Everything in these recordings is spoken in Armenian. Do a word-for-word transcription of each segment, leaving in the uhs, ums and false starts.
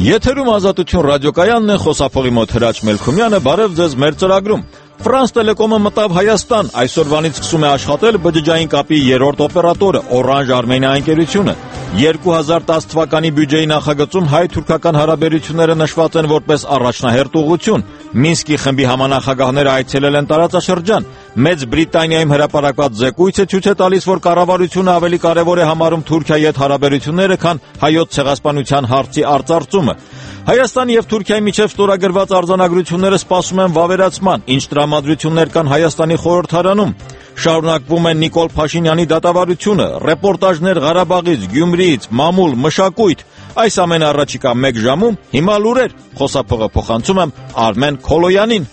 Եթերում Ազատություն ռադիոկայանն է, խոսափողի մոտ Հրաչ Մելքումյանը, բարև ձեզ մեր ծրագրում։ Ֆրանս Տելեկոմը մտավ Հայաստան, այսօրվանից սկսում է աշխատել բջջային կապի երրորդ օպերատորը Orange Armenia ընկերությունը։ երկու հազար տասը թվականի բյուջեի նախագծում հայ-թուրքական հարաբերությունները նշված են որպես առաջնահերթ ուղղություն։ Մինսկի խմբի համանախագահները այցելել են տարածաշրջան։ Մեծ Բրիտանիայում հրապարակված զեկույցը ցույց է տալիս, որ կառավարությունը ավելի կարևոր է համարում Թուրքիայի հետ հարաբերությունները, քան հայոց ցեղասպանության հարցի արծարծումը։ Հայաստանի եւ Թուրքիայի միջև ստորագրված արձանագրությունները սպասում են վավերացման, ինչ տրամադրություններ կան Հայաստանի խորհրդարանում։ Շարունակվում է Նիկոլ Փաշինյանի դատավարությունը, ռեպորտաժներ Ղարաբաղից, Գյումրիից, մամուլ, մշակույթ։ Այս ամենը առաջիկա մեկ ժամում, հիմա լուրեր, խոսափողը փոխանցում եմ Արմեն Քոլոյանին։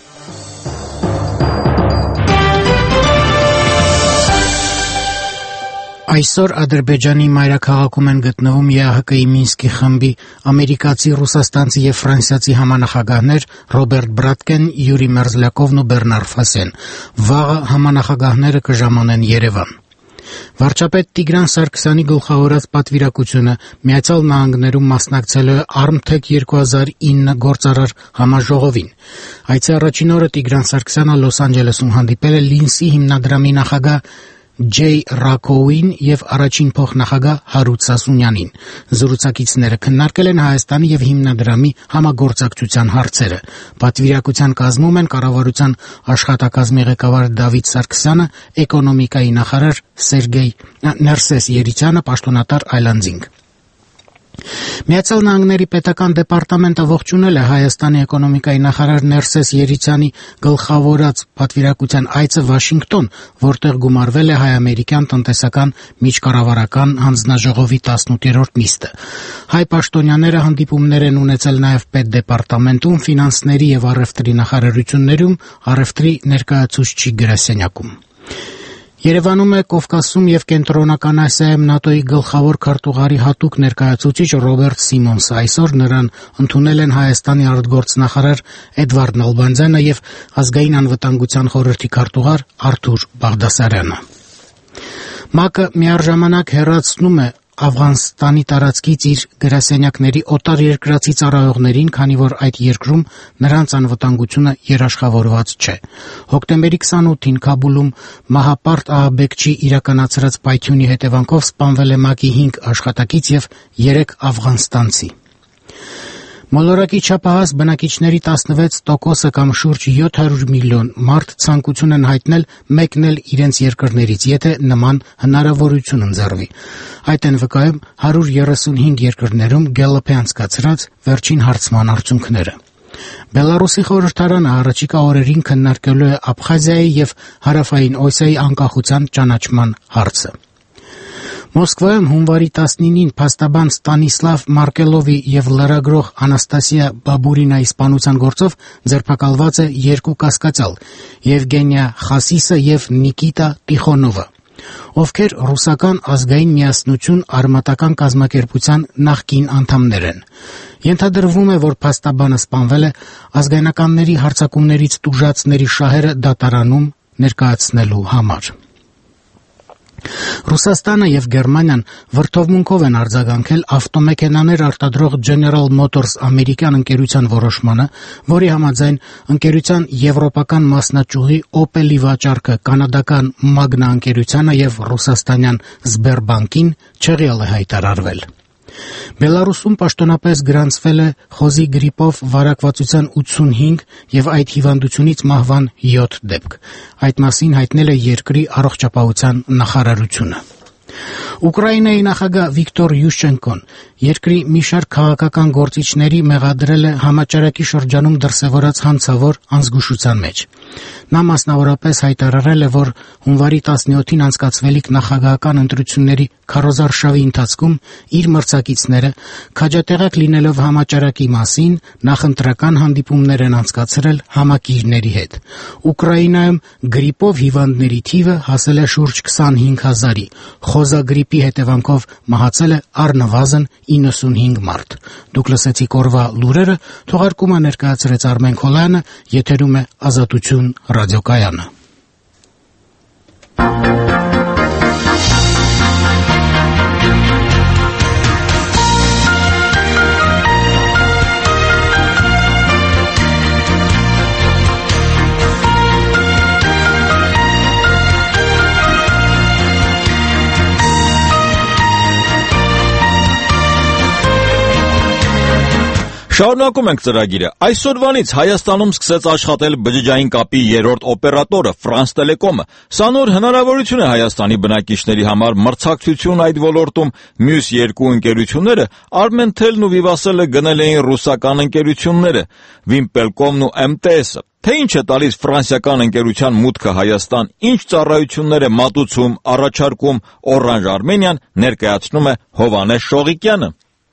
Այսօր Ադրբեջանի մայրաքաղաքում են գտնվում Է Ահ Կի Մինսկի խմբի ամերիկացի, ռուսաստանցի եւ ֆրանսիացի համանախագահներ Ռոբերտ Բրատկեն, Յուրի Մերզլյակովն ու Բեռնար Ֆասեն։ Վաղը համանախագահները կժամանեն Երևան։ Վարչապետ Տիգրան Սարգսյանի գլխավորած պատվիրակությունը Միացյալ Նահանգներում մասնակցել է Armtech երկու հազար ինը գործարար համաժողովին։ Այցի առաջին օրը Տիգրան Սարգսյանը Լոս Անջելեսում հանդիպել է Լինսի հիմնադրամի նախագահ Ջեյ Ռակոուին եւ առաջին փոխնախագահ Հարութ Սասունյանին։ Զրուցակիցները քննարկել են Հայաստանի եւ հիմնադրամի համագործակցության հարցերը։ Պատվիրակության կազմում են կառավարության աշխատակազմի ղեկավար Դավիթ Սարգսյանը, էկոնոմիկայի նախարար Սերգեյ Ներսես Երիցյանը, պաշտոնատար Այլանդզինգ։ Միացյալ Նահանգների պետական դեպարտամենտը ողջունել է Հայաստանի էկոնոմիկայի նախարար Ներսես Երիցյանի գլխավորած պատվիրակության այցը Վաշինգտոն, որտեղ գումարվել է հայ-ամերիկյան տնտեսական միջկառավարական հանձնաժողովի տասնութերորդ նիստը։ Հայ պաշտոնյաները հանդիպումներ են ունեցել նաև պետդեպարտամենտում, ֆինանսների եւ առևտրի նախարարություններում, առևտրի ներկայացուցչի գրասենյակում։ Երևանում է Կովկասում եւ Կենտրոնական Ասիայում ՆԱՏՕ-ի գլխավոր քարտուղարի հատուկ ներկայացուցիչ Ռոբերտ Սիմոնսը։ Այսօր նրան ընդունել են Հայաստանի արտգործնախարար Էդվարդ Նալբանդյանը եւ ազգային անվտանգության խորհրդի քարտուղար Արթուր Բաղդասարյանը։ ՄԱԿ-ը միառժամանակ հեռացնում է Աֆղանստանի տարածքից իր գրասենյակների օտար երկրացի ծառայողներին, քանի որ այդ երկրում նրանց անվտանգությունը երաշխավորված չէ։ Հոկտեմբերի քսանութին Քաբուլում Մահապարտ Ահաբեկչի իրականացրած պայթյունի հետևանքով սպանվել է ՄԱԿ-ի հինգ աշխատակից եւ երեք աֆղանստանցի։ Մոլորակի չափահաս բնակիչների տասնվեց տոկոսը կամ շուրջ յոթ հարյուր միլիոն մարդ ցանկություն են հայտնել մեկնել իրենց երկրներից, եթե նման հնարավորություն ընձեռվի։ Այդ են վկայում հարյուր երեսունհինգ երկրներում Գելլոպի անցկացրած վերջին հարցման արդյունքները։ Բելարուսի խորհրդարանը առաջիկա օրերին քննարկելու է Աբխազիայի եւ Հարավային Օսիայի անկախության ճանաչման հարցը։ Մոսկվայում հունվարի տասնինին փաստաբան Ստանիսլավ Մարկելովի եւ լրագրող Անաստասիա Բաբուրինայի սպանության գործով ձերբակալված է երկու կասկածյալ՝ Եվգենիա Խասիսը եւ Նիկիտա Տիխոնովը, ովքեր ռուսական ազգային միասնություն արմատական կազմակերպության նախկին անդամներ են։ Ենթադրվում է, որ փաստաբանը սպանվել է ազգայնականների հարձակումներից տուժածների շահերը դատարանում ներկայացնելու համար։ Ռուսաստանը եւ Գերմանիան վրդովմունքով են արձագանքել ավտոմեքենաներ արտադրող General Motors ամերիկյան ընկերության որոշմանը, որի համաձայն ընկերության եվրոպական մասնաճյուղի Opel-ի վաճառքը կանադական Magna ընկերությանը եւ ռուսաստանյան Sberbank-ին չեղյալ է հայտարարվել։ Բելարուսում պաշտոնապես գրանցվել է խոզի գրիպով վարակվածության ութսունհինգ եւ այդ հիվանդությունից մահվան յոթ դեպք։ Այդ մասին հայտնել է երկրի առողջապահության նախարարությունը։ Ուկրաինայի նախագահ Վիկտոր Յուշչենկոն երկրի մի շարք քաղաքական գործիչների մեղադրել է համաճարակի շրջանում դրսևորած հանցավոր անզգուշության մեջ։ Նա մասնավորապես հայտարարել է, որ հունվարի տասնյոթին անցկացվելիք նախագահական ընտրությունների քարոզարշավի ընթացքում իր մրցակիցները քաջատեղակ լինելով համաճարակի մասին նախընտրական հանդիպումներ են անցկացրել համակիրների հետ։ Ուկրաինայում գրիպով հիվանդների թիվը հասել է շուրջ քսանհինգ հազարի։ Խոզագրիպի հետևանքով մահացել է առնվազն իննսունհինգ մարդ։ Դուք լսեցիք օրվա լուրերը, թողարկումը ներկայացրեց Արմեն Քոլյանը, եթերում է Ազատություն ռադիոկայանը։ Շարունակում ենք ծրագիրը։ Այսօրվանից Հայաստանում սկսեց աշխատել բջջային կապի երրորդ օպերատորը France Telecom-ը։ Սա նոր հնարավորություն է Հայաստանի բնակիչների համար մրցակցություն այդ ոլորտում։ Մյուս երկու ընկերությունները Armentel-ն ու Vivacell-ը գնել էին ռուսական ընկերությունները Wimpelcom-ն ու M T S-ը։ Թե ինչ է տալիս ֆրանսիական ընկերության մուտքը Հայաստան, ինչ ծառայություններ է մատուցում, առաջարկում Orange Armenian, ներկայացնում է Հովհաննես Շողիկյանը։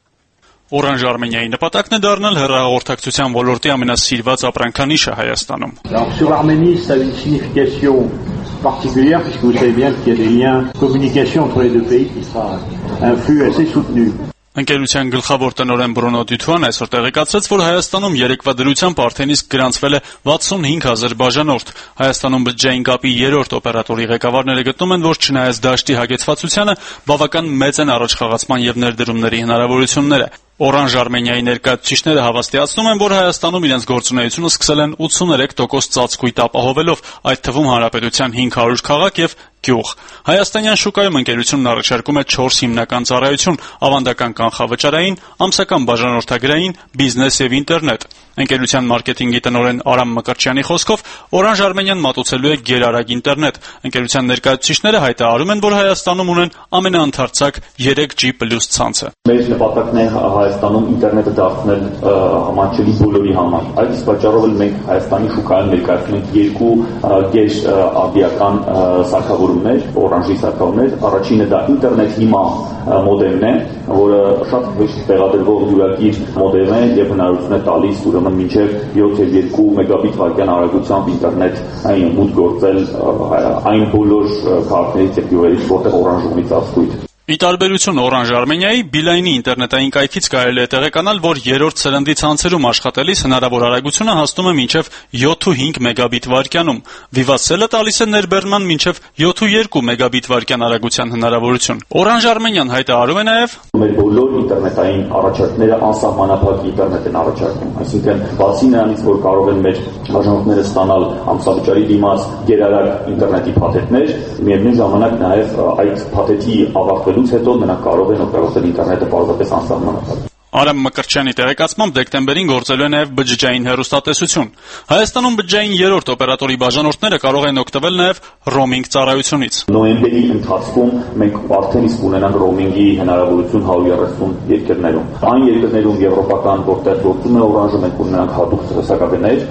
Orange Armenia-ի նպատակն է դառնալ հեռահաղորդակցության ոլորտի ամենասիրված ապրանքանիշը Հայաստանում։ Sur l'Arménie, ça a une signification particulière puisque vous savez bien qu'il y a des liens de communication entre les deux pays qui sera un flux assez soutenu. Ընկերության գլխավոր տնօրեն Բրունո Դյութուան այսօր տեղեկացրեց, որ Հայաստանում երեկվա դրությամբ արդեն իսկ գրանցվել է վաթսունհինգ հազար բաժանորդ։ Հայաստանում բջջային կապի երրորդ օպերատորի ղեկավարները գտնում են, որ չնայած դաշտի հագեցվածությանը, բավական մեծ են առաջխաղացման եւ ներդրումների հնարավորությունները։ Orange Armenia-ի ներկայացուցիչները հավաստիացնում են, որ Հայաստանում իրենց գործունեությունը սկսել են ութսուներեք տոկոս ծածկույթ ապահովելով, այդ թվում հանրապետության հինգ հարյուր քաղաք եւ գյուղ։ Հայաստանյան շուկայում ընկերությունն առաջարկում է չորս հիմնական ծառայություն՝ ավանդական կանխավճարային, ամսական բաժանորդագրային, բիզնես եւ ինտերնետ։ Ընկերության մարքեթինգի տնօրեն Արամ Մկրտչյանի խոսքով Orange Armenian մատուցելու է գերարագ ինտերնետ։ Ընկերության ներկայացուցիչները հայտարարում են, որ Հայաստանում ունեն ամենաընդարձակ երեք G plus ցանցը։ Մեր նպատակն է Հայաստանում ինտերնետը դարձնել համաչելի բոլորի համար։ Այդ իսկ պատճառով էլ մենք Հայաստանի շուկայում ներկայացնում ենք երկու գեր արդիական սարքավորումներ, Orange-ի սարքավորումներ։ Առաջինը դա ինտերնետ հիմա մոդեմն է, որը շատ հեշտ տեղադրվող յուրակիր մոդեմ է եւ հնարավորություն է տալիս ուրեմն մինչեւ յոթ եւ երկու մեգաբիտ վայրկյան արագությամբ ինտերնետ այն մուտք գործել այն բոլոր քաղաքներից եւ գյուղերից, որտեղ Orange ունի ծածկույթ։ Ի տարբերություն Orange Armenia-ի, Beeline-ի ինտերնետային կայքից կարելի է տեղեկանալ, որ երրորդ սերնդի ցանցերում աշխատելիս հնարավոր արագությունը հասնում է մինչև յոթ եւ հինգ մեգաբիտ վայրկյանում։ Vivacell-ը տալիս է ներբեռնման մինչև յոթ եւ երկու մեգաբիտ վայրկյան արագության հնարավորություն։ Orange Armenian հայտարարում է նաև, մեր բոլոր ինտերնետային առաջարկները անսահմանափակ ինտերնետ են առաջարկում, այսինքն բացի նրանից, որ կարող են մեր բաժանորդները ստանալ ամսավճարի դիմաց գերարագ ինտերնետի փաթեթներ, միևնույն ժամանակ նաև այդ փաթեթի ավարտվելուց հետո նրանք կարող են օգտագործել ինտերնետը պարզապես անսահմանափակ։ Արամ Մկրտչյանի տեղեկացմամբ դեկտեմբերին գործելու է նաև բջջային հեռուստատեսություն։ Հայաստանում բջջային երրորդ օպերատորի բաժանորդները կարող են օգտվել նաև roaming ծառայությունից։ Նոյեմբերի ընթացքում մենք արդեն իսկ ունենանք roaming-ի հնարավորություն հարյուր երեսուն երկրներում։ Այն երկրներում եվրոպական, որտեղ գործում է Orange-ը, մենք ունենանք հատուկ ծրագրեր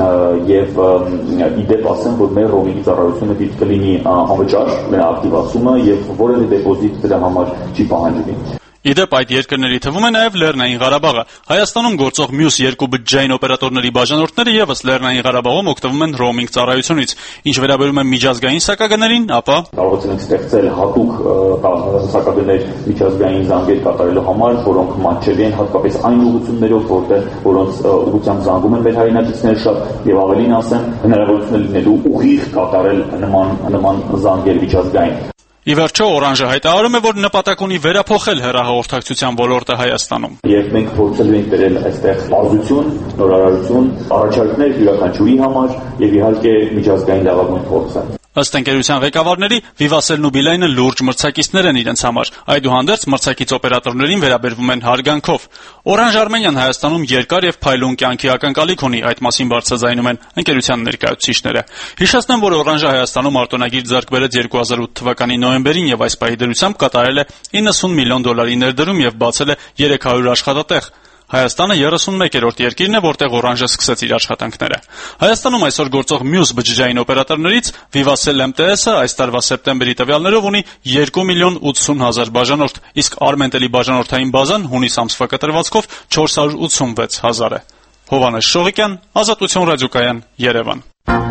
եւ իդեպ ասեմ, որ մեր roaming-ի ծառայությունը պիտի կլինի անվճար, նրա ակտիվացումը եւ որևէ դեպոզիտ դրա համար չի պահանջվի։ Իդեպ այդ երկրների թվում է նաև Լեռնային Ղարաբաղը։ Հայաստանում գործող մյուս երկու բջջային օպերատորների բաժանորդները եւս Լեռնային Ղարաբաղում օգտվում են roaming ծառայությունից։ Ինչ վերաբերում է միջազգային սակագներին, ապա կարող ենք ստեղծել հատուկ սակագներ միջազգային զանգեր կատարելու համար, որոնք մատչելի են հատկապես այն ուղղություններով, որտեղ որոնց ուղղությամբ զանգում են մեր հայրենակիցները շատ եւ ավելին ասեմ, հնարավորություն լինելու ուղիղ կատարել նման նման զանգեր միջազգային։ Ի վերջո Orange-ը հայտարարում է, որ նպատակ ունի վերափոխել հեռահաղորդակցության ոլորտը Հայաստանում։ Եվ մենք փորձելու ենք բերել այստեղ բարձություն, նորարարություն, առաջարկներ յուրաքանչյուրի համար եւ իհարկե միջազգային լավագույն փորձը։ Ըստ ընկերության ղեկավարների, Vivacell-ն ու Beeline-ը լուրջ մրցակիցներ են իրենց համար։ Այդուհանդերձ մրցակից օպերատորներին վերաբերվում են հարգանքով։ Orange Armenian Հայաստանում երկար եւ փայլուն կյանքի ակնկալիք ունի, այդ մասին բարձրաձայնում են ընկերության ներկայացուցիչները։ Հիշեցնեմ, որ Orange-ը Հայաստանում արտոնագիր ձեռք բերեց երկու հազար ութ թվականի նոյեմբերին եւ այս պահի դրությամբ կատարել է իննսուն միլիոն դոլարի ներդրում եւ բացել է երեք հարյուր աշխատատեղ։ Հայաստանը երեսունմեկերորդ երկիրն է, որտեղ Orange-ը սկսեց իր աշխատանքները։ Հայաստանում այսօր գործող մյուս բջջային օպերատորներից Vivacell M T S-ը այս տարվա սեպտեմբերի տվյալներով ունի երկու միլիոն ութսուն հազար բաժանորդ, իսկ Armentel-ի բաժանորդային բազան հունիս ամսվա կտրվածքով չորս հարյուր ութսունվեց հազար է։ Հովհաննես Շողիկյան, Ազատություն ռադիոկայան, Երևան։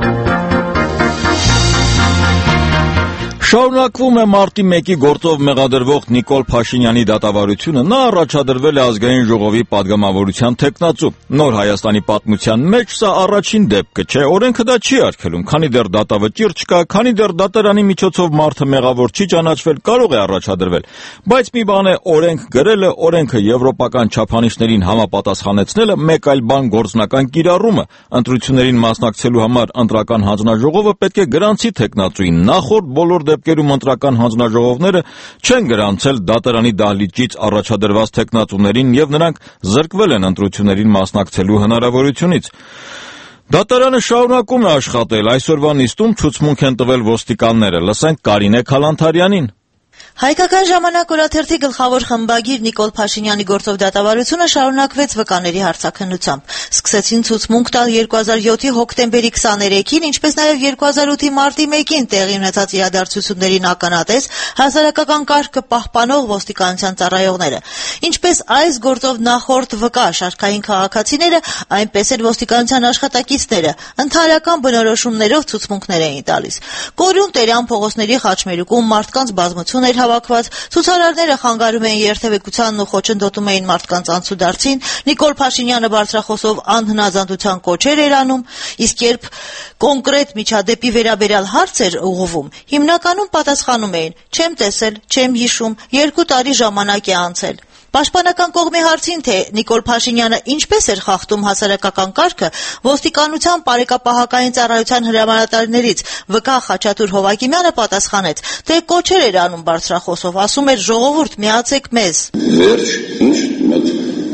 Շարունակվում է մարտի մեկի գործով մեղադրվող Նիկոլ Փաշինյանի դատավարությունը։ Նա առաջադրվել է ազգային ժողովի падգամավորության թեկնածու։ Նոր Հայաստանի պատմության մեջ սա առաջին դեպքը չէ, օրենքը դա չի արգելում, քանի դեռ դատավճիռ չկա, քանի դեռ դատարանի միջոցով մարդը մեղավոր չի ճանաչվել, կարող է առաջադրվել։ Բայց մի բան է օրենք գրելը, օրենքը եվրոպական չափանիշներին համապատասխանեցնելը, մեկ այլ բան գործնական կիրառումը։ Ընտրություններին մասնակցելու համար ընտրական հանձնաժողովը պետք է գրանցի թեկնածուին, նախորդ բոլոր դեպքերում ընտրական հանձնաժողովները չեն գրանցել դատարանի դահլիճից առաջադրված թեկնածուներին եւ նրանք զրկվել են ընտրություններին մասնակցելու հնարավորությունից։ Դատարանը շարունակում է աշխատել, այսօրվա նիստում ցուցմունք են տվել ոստիկանները, լսենք Կարինե Քալանթարյանին։ Հայկական ժամանակ օրաթերթի գլխավոր խմբագիր Նիկոլ Փաշինյանի գործով դատավարությունը շարունակվեց վկաների հարցաքննությամբ։ Սկսեցին ցուցմունք տալ երկու հազար յոթի հոկտեմբերի քսաներեքին, ինչպես նաև երկու հազար ութի մարտի մեկին տեղի ունեցած իրադարձություններին ականատես հասարակական կարգը պահպանող ոստիկանության ծառայողները։ Ինչպես այս գործով նախորդ վկա շարքային քաղաքացիները, այնպես էլ ոստիկանության աշխատակիցները ընդհանրական բնորոշումներով ցուցմունքներ էին տալիս։ Կորյուն Տերյան փողոցների խաչմերուկում մարդկանց բազմություն էր հավաքված, ցուցարարները խանգարում էին երթևեկությանն ու խոչընդոտում էին մարդկանց անցուդարձին, Նիկոլ Փաշինյանը բարձրախոսով անհնազանդության կոչեր էր անում, իսկ երբ կոնկրետ միջադեպի վերաբերյալ հարց էր ուղղվում, հիմնականում պատասխանում էին՝ չեմ տեսել, չեմ հիշում, երկու տարի ժամանակ է անցել։ Պաշտպանական կողմի հարցին, թե Նիկոլ Փաշինյանը ինչպես էր խախտում հասարակական կարգը, ոստիկանության բարեկապահական ծառայության հրամանատարներից վկա Խաչատուր Հովակիմյանը պատասխանեց, թե կոչեր էր անում բարձրախոսով, ասում էր՝ ժողովուրդ, միացեք մեզ։ Վերջ, ինչ մոտ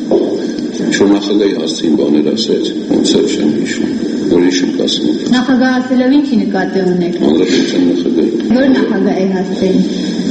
շնորհակալի հասցին բաներ ասեց, ոնց էլ չեմ հիշում, որ հիշում կասում։ Նախագահ ասելով ինչի նկատի ունեք։ Հանրապետության նախագահ։ Որ նախագահ է հասցին։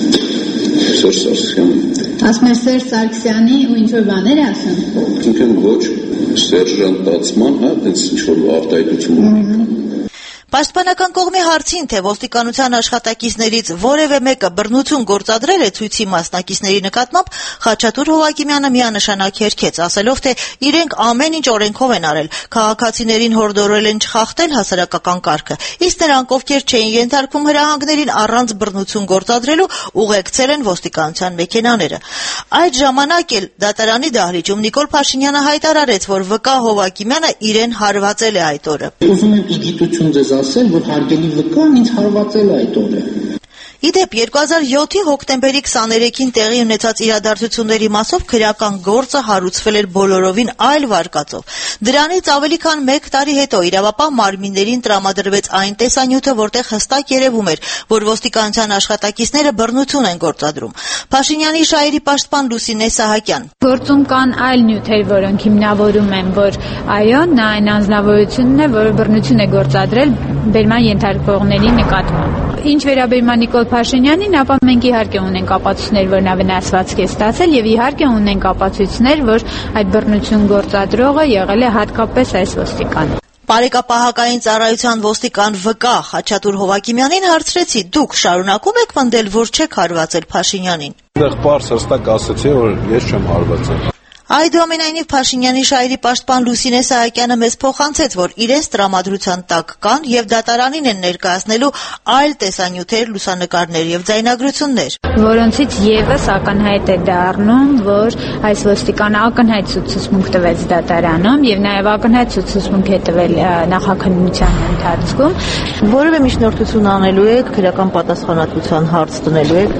Սերժ Սարգսյանը։ Ասում է Սերժ Սարգսյանի ու ինչ-որ բաներ է ասում։ Ինքն ոչ սերժանտացման, հա, այդպես ինչ-որ արտահայտություն։ Պաշտպանական կողմի հարցին, թե ոստիկանության աշխատակիցներից որևէ մեկը բռնություն գործադրել է ցույցի մասնակիցների նկատմամբ, Խաչատուր Հովակիմյանը միանշանակ հերքեց, ասելով, թե իրենք ամեն ինչ օրենքով են արել, քաղաքացիներին հորդորել են չխախտել հասարակական կարգը, իսկ նրանք, ովքեր չէին ենթարկվում հրահանգներին առանց բռնություն գործադրելու, ուղեկցել են ոստիկանության մեքենաները։ Այդ ժամանակ էլ դատարանի դահլիճում Նիկոլ Փաշինյանը հայտարարեց, որ վկա Հովակիմյանը իրեն հարվածել է այդ օրը։ Ուզում եմ իգիտություն ձեզ ասել, որ հարգելի վկան ինձ հարվածել է այդ օրը։ Իդեպ երկու հազար յոթի հոկտեմբերի քսաներեքին տեղի ունեցած իրադարձությունների մասով քրեական գործը հարուցվել էր բոլորովին այլ վարկածով։ Դրանից ավելի քան մեկ տարի հետո իրավապահ մարմիններին տրամադրվեց այն տեսանյութը, որտեղ հստակ երևում էր, որ ոստիկանության աշխատակիցները բռնություն են գործադրում։ Փաշինյանի շահերի պաշտպան Լուսինե Սահակյան։ Գործում կան այլ նյութեր, որոնք հիմնավորում են, որ այո, նա այն անձնավորությունն է, որը բռնություն է գործադրել բերման ենթարկվողների նկատմամբ։ Ինչ վերաբերում է Նիկոլ Փաշինյանին, ապա մենք իհարկե ունենք ապացույցներ, որ նա վնասվածք է ստացել, եւ իհարկե ունենք ապացույցներ, որ այդ բռնություն գործադրողը եղել է հատկապես այս ոստիկանը։ Բարեկապահական ծառայության ոստիկան վկա Խաչատուր Հովակիմյանին հարցրեցի. դուք շարունակում եք պնդել, որ չեք հարվածել Փաշինյանին։ Այդտեղ պարզ հստակ ասացի, որ ես չեմ հարվածել։ Այդուամենայնիվ Փաշինյանի շահերի պաշտպան Լուսինե Սահակյանը մեզ փոխանցեց, որ իրենց տրամադրության տակ կան եւ դատարանին են ներկայացնելու այլ տեսանյութեր, լուսանկարներ եւ ձայնագրություններ, որոնցից եւս ակնհայտ է դառնում, որ այս ոստիկանը ակնհայտ ցուցմունք տվեց դատարանում եւ նաեւ ակնհայտ ցուցմունք է տվել նախաքննության ընթացքում։ Որևէ միջնորդություն անելու եք, քրեական պատասխանատվության հարց տնելու եք։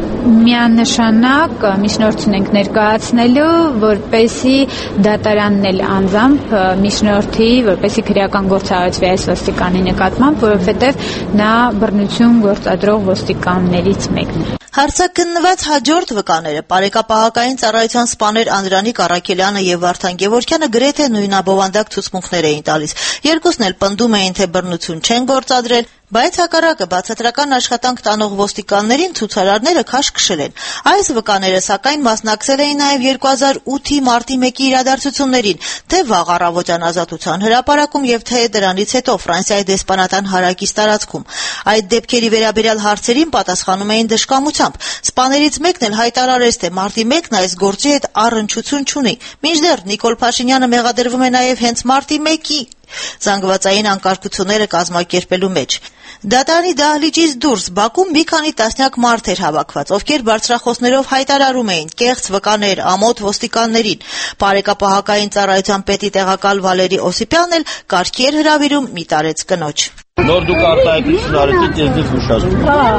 Միանշանակ միջնորդություն ենք ներկայացնելու, որպես դատարանն էլ անձամբ միջնորդի, որպեսզի քրեական գործ հարուցվի այս ոստիկանի նկատմամբ, որովհետև նա բռնություն գործադրող ոստիկաններից մեկն է։ Հարցաքննված հաջորդ վկաները բարեկապահական ծառայության սպաներ Անդրանիկ Առաքելյանը եւ Վարդան Գևորգյանը գրեթե նույնաբովանդակ ցուցմունքներ էին տալիս։ Երկուսն էլ պնդում էին, թե բռնություն չեն գործադրել, բայց հակառակը բացատրական աշխատանք տանող ոստիկաններին ցուցարարները քաշքշել են։ Այս վկաները սակայն մասնակցել էին նաև երկու հազար ութի մարտի մեկի իրադարձություններին, թե վաղ առավոտյան Ազատության հրապարակում եւ թե դրանից հետո Ֆրանսիայի դեսպանատան հարակից տարածքում։ Այդ դեպքերի վերաբերյալ հարցերին պատասխանում էին դժկամությամբ։ Սպաներից մեկն էլ հայտարարեց, թե մարտի մեկն այս գործի հետ առնչություն չունի։ Մինչդեռ Նիկոլ Փաշինյանը մեղադրվում է նաև հենց մարտի մեկի զանգվածային անկարգությունները կազմակերպելու մեջ։ Դատարանի դահլիճից դուրս Բաքում մի քանի տասնյակ մարդ էր հավաքված, ովքեր բարձրախոսներով հայտարարում էին կեղծ վկաներ, ամոթ ոստիկաններին։ Բարեկապահական ծառայության պետի տեղակալ Վալերի Օսիպյանն էլ կարգի էր հրավիրում մի տարեց կնոջ։ Նոր դուք արտահայտություն արեցիք, ես ձեզ ուշացնում։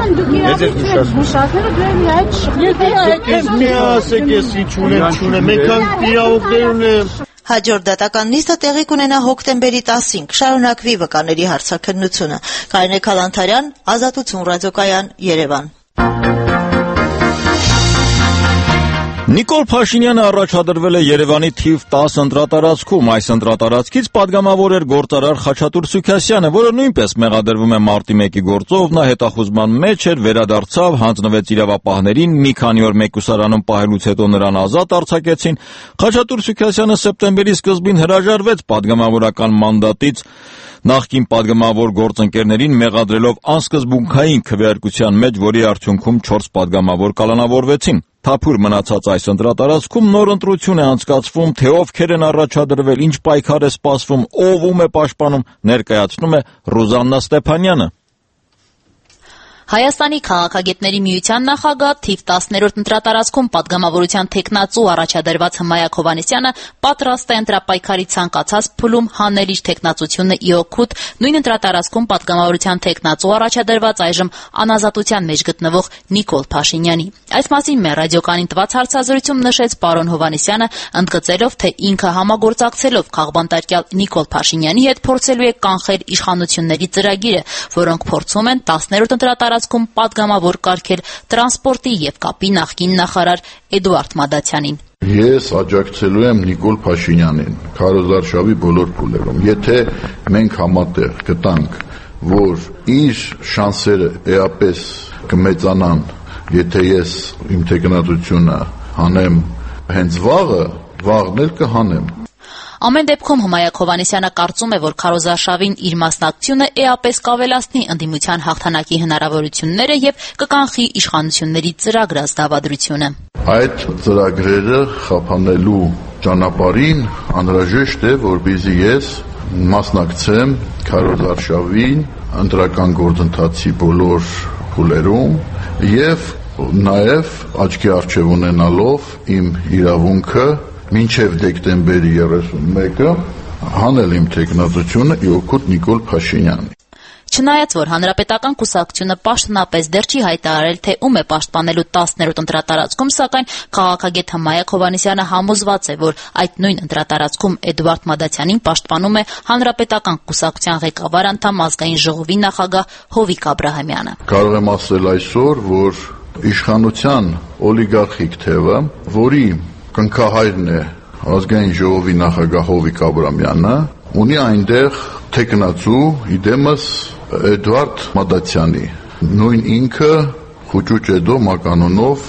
Ես ձեզ ուշացնում։ Ուշացները դեռ մի այդ Ես մի ասեք, ես ինչ ունեմ, չունեմ, մենք իրավունքներ ունեմ։ Հաջորդ դատական նիստը տեղի կունենա հոկտեմբերի տասին, կշարունակվի վկաների հարցաքննությունը։ Կարինե Քալանթարյան, Ազատություն ռադիոկայան, Երևան։ Նիկոլ Փաշինյանը առաջադրվել է Երևանի թիվ տասը ընտրատարածքում։ Այս ընտրատարածքից պատգամավոր էր գործարար Խաչատուր Սուքասյանը, որը նույնպես մեղադրվում է մարտի մեկի գործով։ Նա հետախուզման մեջ էր, վերադարձավ, հանձնվեց իրավապահներին, մի քանի օր մեկուսարանում պահելուց հետո նրան ազատ արձակեցին։ Խաչատուր Սուքասյանը սեպտեմբերի սկզբին հրաժարվեց պատգամավորական մանդատից, նախկին պատգամավոր գործընկերներին մեղադրելով անսկզբունքային քվեարկության մեջ, որի արդյունքում չորս պատգամավոր կալանավորվեցին։ Թափուր մնացած այս ընտրատարածքում նոր ընտրություն է անցկացվում, թե ովքեր են առաջադրվել, ինչ պայքար է սպասվում, ով ում է պաշտպանում, ներկայացնում է Ռուզաննա Ստեփանյանը։ Հայաստանի քաղաքագետների միության նախագահ թիվ տասներորդ ընտրատարածքում պատգամավորության թեկնածու առաջադրված Հմայակ Հովհաննիսյանը պատրաստ է ընտրապայքարի ցանկացած փուլում հանել իր թեկնածությունը ի օգուտ նույն ընտրատարածքում պատգամավորության թեկնածու առաջադրված այժմ անազատության մեջ գտնվող Նիկոլ Փաշինյանի։ Այս մասին մեր ռադիոկայանին տված հարցազրույցում նշեց պարոն Հովհաննիսյանը, ընդգծելով, թե ինքը համագործակցելով քաղբանտարկյալ Նիկոլ Փաշինյանի հետ փորձելու է կանխել իշխանությունների ծրագիրը, որոնք փորձում են տասներորդ ընտրատարածքում պատգամավոր կարգել տրանսպորտի եւ կապի նախկին նախարար Էդուարդ Մադացյանին։ Ես աջակցելու եմ Նիկոլ Փաշինյանին քարոզարշավի բոլոր փուլերում։ Եթե մենք համատեղ գտանք, որ իր շանսերը էապես կմեծանան, եթե ես իմ թեկնածությունը հանեմ հենց վաղը, վաղն էլ կհանեմ։ Ամեն դեպքում Հմայակ Հովհաննիսյանը կարծում է, որ քարոզարշավին իր մասնակցությունը էապես կավելացնի ընդդիմության հաղթանակի հնարավորությունները եւ կկանխի իշխանությունների ծրագրած դավադրությունը։ Այդ ծրագրերը խափանելու ճանապարհին անհրաժեշտ է, որպեսզի ես մասնակցեմ քարոզարշավին ընտրական գործընթացի բոլոր փուլերում եւ նաեւ աչքի առջև ունենալով իմ իրավունքը մինչև դեկտեմբերի երեսունմեկը հանել իմ թեկնածությունը ի օգուտ Նիկոլ Փաշինյանի։ Չնայած որ հանրապետական կուսակցությունը պաշտոնապես դեռ չի հայտարարել, թե ում է պաշտպանելու տասներորդ ընտրատարածքում, սակայն քաղաքագետ Հմայակ Հովհաննիսյանը համոզված է, որ այդ նույն ընտրատարածքում Էդուարդ Մադացյանին պաշտպանում է հանրապետական կուսակցության ղեկավար անդամ ազգային ժողովի նախագահ Հովիկ Աբրահամյանը։ Կարող եմ ասել այսօր, որ իշխանության օլիգարխիկ թևը, որի կնքահայրն է ազգային ժողովի նախագահ Հովիկ Աբրահամյանը, ունի այնտեղ թեկնածու իդեմս Էդուարդ Մադացյանի, նույն ինքը Խուճուճ Էդո մականունով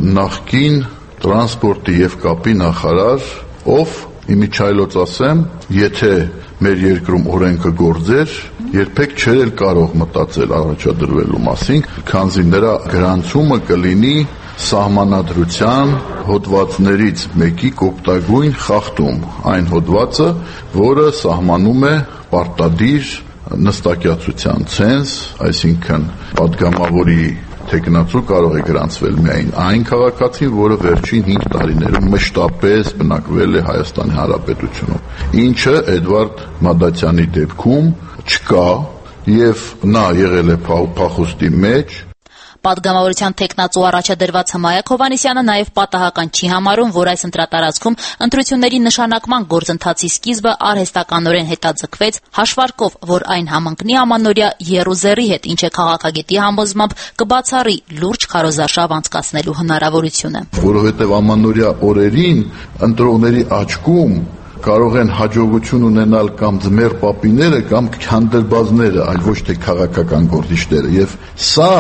նախկին տրանսպորտի եւ կապի նախարար, ով իմիջայլոց ասեմ, եթե մեր երկրում օրենքը գործեր, երբեք չէր էլ կարող մտածել առաջադրվելու մասին, քանզի նրա գրանցումը կլինի սահմանադրության հոդվածներից մեկի կոպտագույն խախտում, այն հոդվածը, որը սահմանում է պարտադիր նստակյացության ցենզ, այսինքն պատգամավորի թեկնածու կարող է գրանցվել միայն այն քաղաքացին, որը վերջին հինգ տարիներում մշտապես բնակվել է Հայաստանի Հանրապետությունում, ինչը Էդուարդ Մադացյանի դեպքում չկա եւ նա եղել է փախուստի մեջ։ Պատգամավորության թեկնածու առաջադրված Հմայակ Հովհաննիսյանը նաև պատահական չի համարում, որ այս ընտրատարածքում ընտրությունների նշանակման գործընթացի սկիզբը արհեստականորեն հետաձգվեց, հաշվարկով, որ այն համընկնի ամանորյա եռուզեռի հետ, ինչը քաղաքագետի համոզմամբ կբացառի լուրջ քարոզարշավ անցկացնելու հնարավորությունը։ Որովհետև ամանորյա օրերին ընտրողների աչքում կարող են հաջողություն ունենալ կամ ձմեռ պապիները կամ քանդերբազները, այլ ոչ թե քաղաքական գործիչները, եւ սա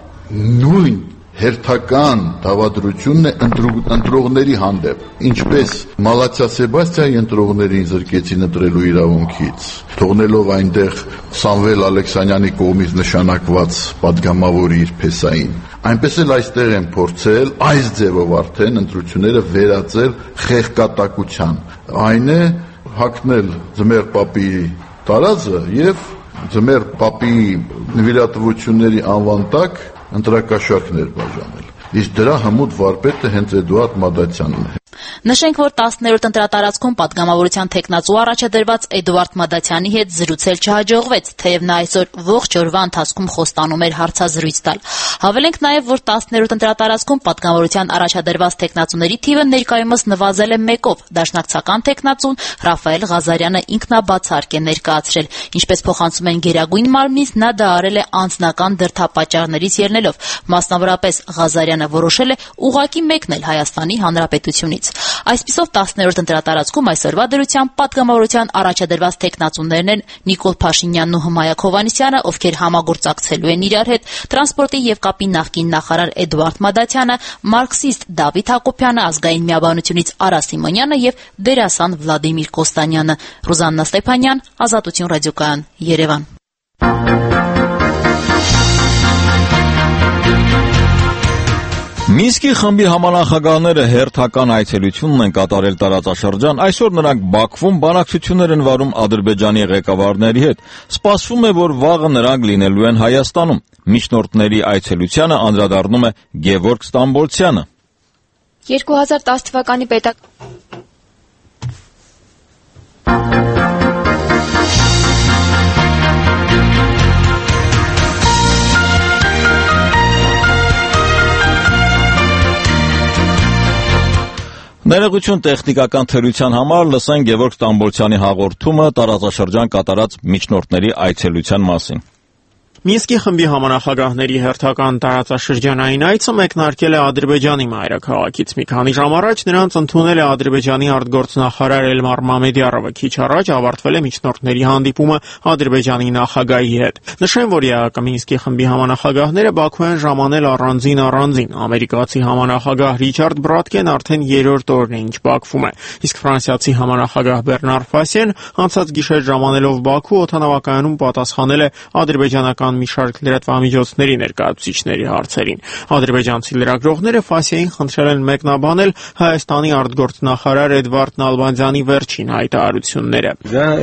նույն հերթական դավադրությունն է ընտրողների հանդեպ, ինչպես Մալաթիա Սեբաստիայի ընտրողներին զրկեցին ընտրելու իրավունքից, թողնելով այնտեղ Սամվել Ալեքսանյանի կողմից նշանակված պատգամավորի իր փեսային, այնպես էլ այստեղ են փորձել այս ձևով արդեն ընտրությունները վերածել խեղկատակության, այն է հագնել ձմեռ պապի տարածը եւ ձմեռ պապի նվիրատվությունների անվան տակ ընտրակաշարքներ բաժանել։ Իսկ դրա հմուտ վարպետը հենց Էդուարդ Մադացյանն է։ Նշենք, որ տասներորդ ընտրատարածքում պատգամավորության թեկնածու առաջադրված Էդուարդ Մադաթյանի հետ զրուցել չհաջողվեց, թեև նա այսօր ողջ օրվա ընթացքում խոստանում էր հարցազրույց տալ։ Հավելենք նաև, որ տասներորդ ընտրատարածքում պատգամավորության առաջադրված թեկնածուների թիվը ներկայումս նվազել է մեկով։ Դաշնակցական թեկնածուն Ռաֆայել Ղազարյանը ինքնաբացարկ է ներկայացրել։ Ինչպես փոխանցում են Գերագույն մարմնից, նա դա արել է անձնական դրդապատճառներից ելնելով։ Մասնավորապես Ղազարյանը որոշել է ուղղակի մեկնել Հայաստանի Հանրապետությունից։ Այսպիսով տասներորդ ընտրատարածքում այսօրվա դրությամբ պատգամավորության առաջադրված թեկնածուներն են Նիկոլ Փաշինյանն ու Հմայակ Հովհաննիսյանը, ովքեր համագործակցելու են իրար հետ, տրանսպորտի եւ կապի նախկին նախարար Էդուարդ Մադաթյանը, մարքսիստ Դավիթ Հակոբյանը, ազգային միաբանությունից Արա Սիմոնյանը եւ դերասան Վլադիմիր Կոստանյանը։ Ռուզաննա Ստեփանյան, Ազատություն ռադիոկայան, Երևան։ Մինսկի խմբի համանախագահները հերթական այցելությունն են կատարել տարածաշրջան, այսօր նրանք Բաքվում բանակցություններ են վարում Ադրբեջանի ղեկավարների հետ։ Սպասվում է, որ վաղը նրանք լինելու են Հայաստանում։ Միջնորդների այցելությանը անդրադառնում է Գևորգ Ստամբոլցյանը։ երկու հազար տասը թվականի պետական Ներողություն տեխնիկական թերության համար լսենք Գևորգ Ստամբոլցյանի հաղորդումը տարածաշրջան կատարած միջնորդների այցելության մասին։ Մինսկի խմբի համանախագահների հերթական տարածաշրջանային այցը մեկնարկել է Ադրբեջանի մայրաքաղաքից։ Մի քանի ժամ առաջ նրանց ընդունել է Ադրբեջանի արտգործնախարար Էլմար Մամեդյարովը, քիչ առաջ ավարտվել է միջնորդների հանդիպումը Ադրբեջանի նախագահի հետ։ Նշեմ, որ ԵԱՀԿ Մինսկի խմբի համանախագահները Բաքու են ժամանել առանձին-առանձին։ Ամերիկացի համանախագահ Ռիչարդ Բրատկեն արդեն երրորդ օրն է, ինչ Բաքվում է, իսկ ֆրանսիացի համանախագահ Բեռնար Ֆասիեն անցած գիշեր ժամանելով Բաքու օդանավակայանում պատասխանել է ադրբեջանական մի շարք լրատվամիջոցների ներկայացուցիչների հարցերին։ Ադրբեջանցի լրագրողները Ֆասիային խնդրել են մեկնաբանել Հայաստանի արտգործնախարար Էդվարդ Նալբանդյանի վերջին հայտարարությունները։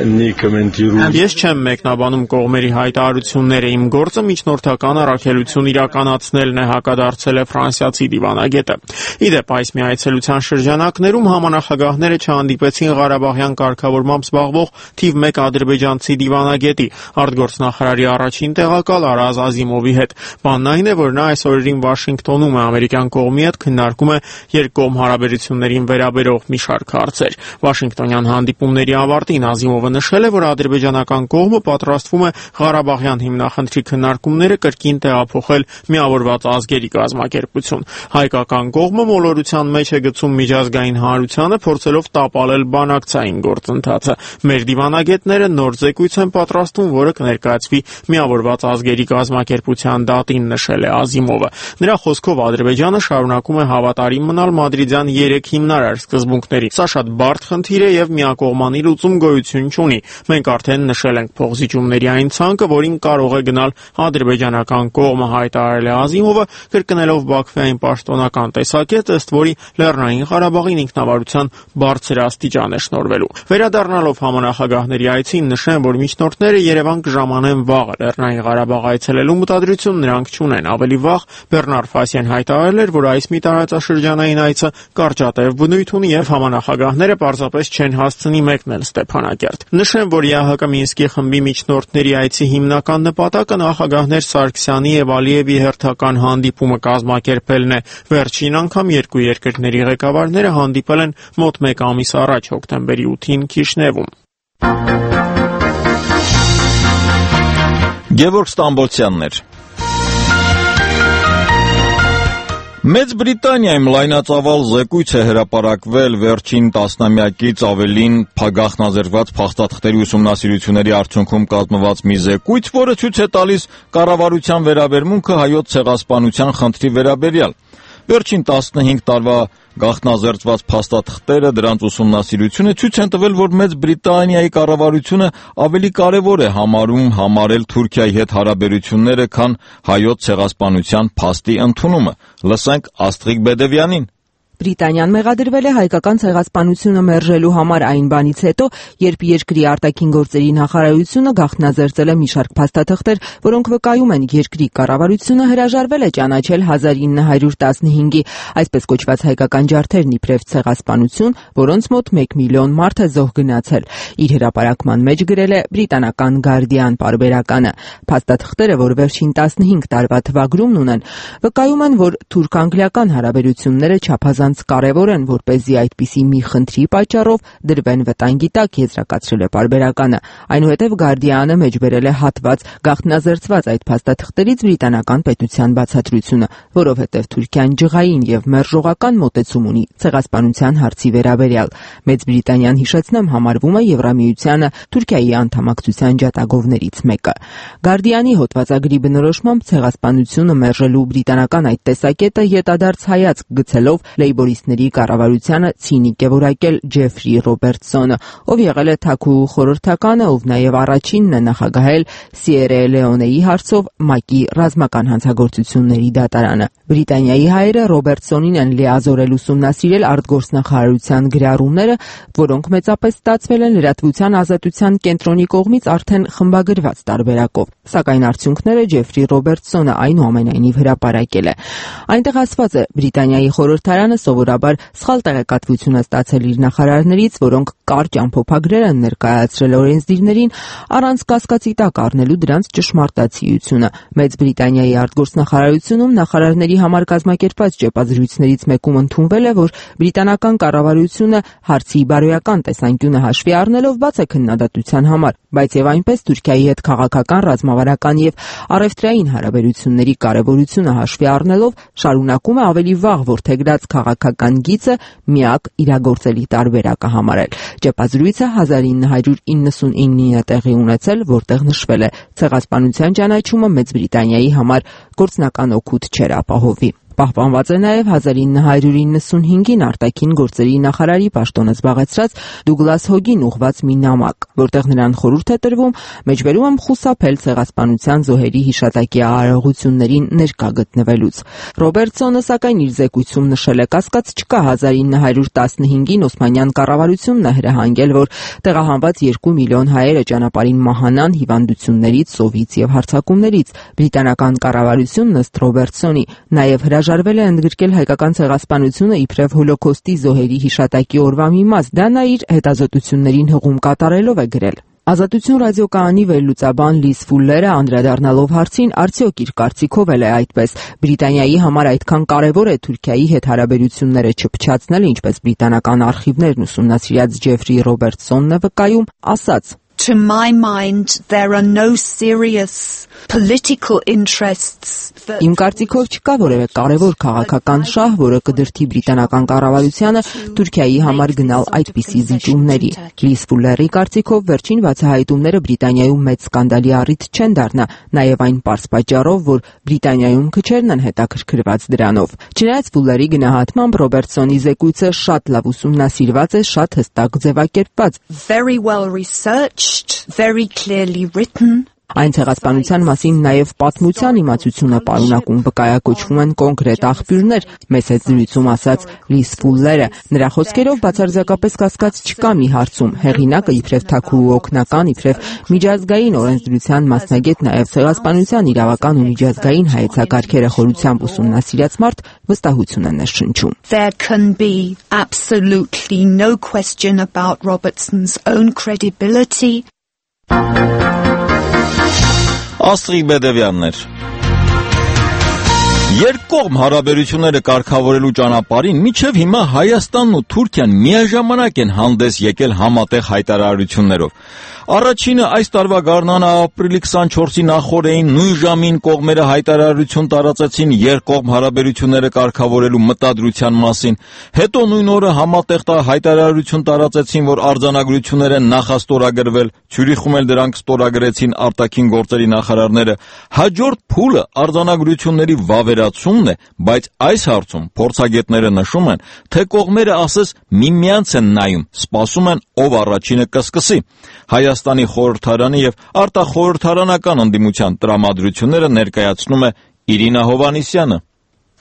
Ես չեմ մեկնաբանում կողմերի հայտարարությունները, իմ գործը միջնորդական առաքելություն իրականացնելն է, հակադարձել է ֆրանսիացի դիվանագետը։ Իդեպ այս մի այցելության շրջանակներում համանախագահները չհանդիպեցին Ղարաբաղյան կարգավորմամբ զբաղվող թիվ մեկ ադրբեջանցի դիվանագետի, արտգործնախարարի առաջին տեղակալ Արազ Ազիմովի հետ։ Բանն այն է, որ նա այս օրերին Վաշինգտոնում է, ամերիկյան կողմի հետ քննարկում է երկկողմ հարաբերություններին վերաբերող մի շարք հարցեր։ Վաշինգտոնյան հանդիպումների ավարտին Ազիմովը նշել է, որ ադրբեջանական կողմը պատրաստվում է Ղարաբաղյան հիմնախնդրի քննարկումները կրկին տեղափոխել Միավորված ազգերի կազմակերպություն։ Հայկական կողմը մոլորության մեջ է գցում միջազգային հանրությանը, փորձելով տապալել բանակցային գործընթացը։ Մեր դիվանագետները նոր զեկույց են պատրաստում, որը կներկայացվի Միավորված ազգերի կազմակերպության դատին, նշել է Ազիմովը։ Նրա խոսքով Ադրբեջանը շարունակում է հավատարիմ մնալ մադրիդյան երեք հիմնարար սկզբունքների։ Սա շատ բարդ խնդիր է եւ միակողմանի լուծում գոյություն չունի։ Մենք արդեն նշել ենք փոխզիջումների այն ցանկը, որին կարող է գնալ ադրբեջանական կողմը, հայտարարել է Ազիմովը, կրկնելով Բաքվային պաշտոնական տեսակետ, ըստ որի Լեռնային Ղարաբաղին ինքնավարության բարձր աստիճան է շնորհվելու։ Վերադառնալով համանախագահների այցին, նշեմ, որ միջնորդները Երևան կժամանեն վաղը։ Լեռնային Ղարաբաղ այցելելու մտադրություն նրանք չունեն։ Ավելի վաղ Բեռնար Ֆասիեն հայտարարել էր, որ այս մի տարածաշրջանային այցը կարճատև բնույթ ունի եւ համանախագահները պարզապես չեն հասցնի մեկնել Ստեփանակերտ։ Նշեմ, որ ԵԱՀԿ Մինսկի խմբի միջնորդների այցի հիմնական նպատակը նախագահներ Սարգսյանի եւ Ալիևի հերթական հանդիպումը կազմակերպելն է։ Վերջին անգամ երկու երկրների ղեկավարները հանդիպել են մոտ մեկ ամիս առաջ, հոկտեմբերի ութին Քիշնևում։ Գևորգ Ստամբոլցյանն էր։ Մեծ Բրիտանիայում լայնածավալ զեկույց է հրապարակվել վերջին տասնամյակից ավելին փագախնաձեռված փախստաթղթերի ուսումնասիրությունների արդյունքում կազմված մի զեկույց, որը ցույց է տալիս կառավարության վերաբերմունքը հայոց ցեղասպանության խնդրի վերաբերյալ։ Վերջին տասնհինգ տարվա գաղտնազերծված փաստաթղթերը, դրանց ուսումնասիրությունը ցույց են տվել, որ Մեծ Բրիտանիայի կառավարությունը ավելի կարևոր է համարում համարել Թուրքիայի հետ հարաբերությունները, քան հայոց ցեղասպանության փաստի ընդունումը։ Լսենք Աստղիկ Բեդևյանին։ Բրիտանիան մեղադրվել է հայկական ցեղասպանությունը մերժելու համար այն բանից հետո, երբ երկրի արտաքին գործերի նախարարությունը գաղտնաձերծել է մի շարք փաստաթղթեր, որոնք վկայում են երկրի կառավարությունը հրաժարվել է ճանաչել հազար ինը հարյուր տասնհինգի այսպես կոչված հայկական ջարդերն իբրև ցեղասպանություն, որոնց մոտ մեկ միլիոն մարդ է զոհ գնացել։ Իր հրապարակման մեջ գրել է բրիտանական Guardian պարբերականը։ Փաստաթղթերը, որ վերջին տասնհինգ տարվա թվագրումն ունեն, վկայում են, որ թուրք-անգլիական հարաբերությունները չափազանց կարևոր են, որպեսզի այդպիսի մի խնդրի պատճառով դրվեն վտանգի տակ, եզրակացրել է պարբերականը։ Այնուհետև Guardian-ը մեջբերել է հատված գաղտնաձերծված այդ փաստաթղթերից բրիտանական պետության բացատրությունը, որովհետև Թուրքիան ջղային եւ մերժողական մոտեցում ունի ցեղասպանության հարցի վերաբերյալ։ Մեծ Բրիտանիան, հիշեցնեմ, համարվում է Եվրամիությանը Թուրքիայի անդամակցության ջատագովներից մեկը։ Guardian-ի հոդվածագրի բնորոշմամբ ցեղասպանությունը մերժելու բրիտանական այդ տեսակետը յետադարձ հայացք գցելով լեյբորիստների կառավարությանը ցինիկ է որակել Ջեֆրի Ռոբերտսոնը, ով եղել է թաքու խորհրդականը, ով նաև առաջինն է նախագահել Սիերա Լեոնեի հարցով ՄԱԿ-ի ռազմական հանցագործությունների դատարանը։ Բրիտանիայի հայերը Ռոբերտսոնին են լիազորել ուսումնասիրել արտգործնախարարության գրառումները, որոնք մեծապես ստացվել են լրատվության ազատության կենտրոնի կողմից արդեն խմբագրված տարբերակով։ Սակայն արդյունքները Ջեֆրի Ռոբերտսոնը այնուամենայնիվ հրապարակել է։ Այնտեղ ասված է, Բրիտանիայի խորհրդարանը սովորաբար սխալ տեղեկատվություն է ստացել իր նախարարներից, որոնք կարճ ամփոփագրեր են ներկայացրել օրենսդիրներին, առանց կասկածի տակ առնելու դրանց ճշմարտացիությունը։ Մեծ Բրիտանիայի արտգործնախարարությունում նախարարների համար կազմակերպված ճեպազրույցներից մեկում ընդունվել է, որ բրիտանական կառավարությունը հարցի բարոյական տեսանկյունը հաշվի առնելով բաց է քննադատության համար, բայց եւ այնպես Թուրքիայի հետ քաղաքական, ռազմավարական եւ առևտրային հարաբերությունների կարեւորությունը հաշվի առնելով շարունակում է ավելի վաղ որդեգրած քաղաքական գիծը միակ իրագործելի տարբերակը համարել։ Ճեպազրույցը հազար ինը հարյուր իննսունինին է տեղի ունեցել, որտեղ նշվել է ցեղասպանության ճանաչումը Մեծ Բրիտանիայի համար գործնական օգուտ չէր ապահովի։ Պահպանված է նաև հազար ինը հարյուր իննսունհինգին արտաքին գործերի նախարարի պաշտոնը զբաղեցրած Դուգլաս Հոգին ուղված մի նամակ, որտեղ նրան խորհուրդ է տրվում մեջբերում եմ խուսափել ցեղասպանության զոհերի հիշատակի արարողություններին ներկա գտնվելուց։ Ռոբերտսոնը սակայն իր զեկույցում նշել է, կասկած չկա հազար ինը հարյուր տասնհինգին Օսմանյան կառավարությունն է հրահանգել, որ տեղահանված երկու միլիոն հայերը ճանապարհին մահանան հիվանդություններից, սովից եւ հարձակումներից։ Բրիտանական կառավարությունն ըստ Ռոբերտսոնի նաև հրաժարվել է ընդգրկել հայկական ցեղասպանությունը իբրև հոլոկոստի զոհերի հիշատակի օրվա մի մաս։ Դա նա իր հետազոտություններին հղում կատարելով է գրել։ Ազատություն ռադիոկայանի վերլուծաբան Լիզ Ֆուլլերը անդրադառնալով հարցին, արդյոք իր կարծիքով էլ է այդպես։ Բրիտանիայի համար այդքան կարևոր է Թուրքիայի հետ հարաբերությունները չփչացնել, ինչպես բրիտանական արխիվներն ուսումնասիրած Ջեֆրի Ռոբերտսոնն է վկայում, ասաց. To my mind, there are no serious political interests. Իմ կարծիքով չկա որևէ կարևոր քաղաքական շահ, որը կդրդի բրիտանական կառավարությանը Թուրքիայի համար գնալ այդպիսի զիջումների։ Լիզ Ֆուլլերի կարծիքով վերջին բացահայտումները Բրիտանիայում մեծ սկանդալի առիթ չեն դառնա, նաև այն պարզ պատճառով, որ Բրիտանիայում քչերն են հետաքրքրված դրանով։ Չնայած Ֆուլլերի գնահատմամբ Ռոբերտսոնի զեկույցը շատ լավ ուսումնասիրված է, շատ հստակ ձևակերպված։ Very well researched, very clearly written. Այն ցեղասպանության մասին նաև պատմության իմացություն է պարունակում, վկայակոչվում են կոնկրետ աղբյուրներ, մեծ հետ զրույցում ասաց Լիզ Ֆուլլերը։ Նրա խոսքերով բացարձակապես կասկած չկա մի հարցում, հեղինակը իբրև թաքու ու օգնական, իբրև միջազգային օրենսդրության մասնագետ, նաև ցեղասպանության իրավական ու միջազգային հայեցակարգերը խորությամբ ուսումնասիրած մարդ վստահություն է ներշնչում։ There can be absolutely no question about Robertson's own credibility. Աստղիկ Բեդևյաններ Երկկողմ հարաբերությունները կարգավորելու ճանապարհին մինչև հիմա Հայաստանն ու Թուրքիան միաժամանակ են հանդես եկել համատեղ հայտարարություններով։ Առաջինը այս տարվա գարնանը ապրիլի քսանչորսի նախօրեին նույն ժամին կողմերը հայտարարություն տարածեցին երկկողմ հարաբերությունները կարգավորելու մտադրության մասին։ Հետո նույն օրը համատեղ հայտարարություն տարածեցին, որ արձանագրություններ են նախաստորագրվել, Ցյուրիխում էլ դրանք ստորագրեցին արտաքին գործերի նախարարները։ Հաջորդ փուլը արձանագրությունների վավերացումն է, բայց այս հարցում փորձագետները նշում են, թե կողմերը ասես միմյանց են նայում, սպասում են ով առաջինը կսկսի։ Հայաստանի խորհրդարանի եւ արտախորհրդարանական ընդդիմության տրամադրությունները ներկայացնում է Իրինա Հովհաննիսյանը։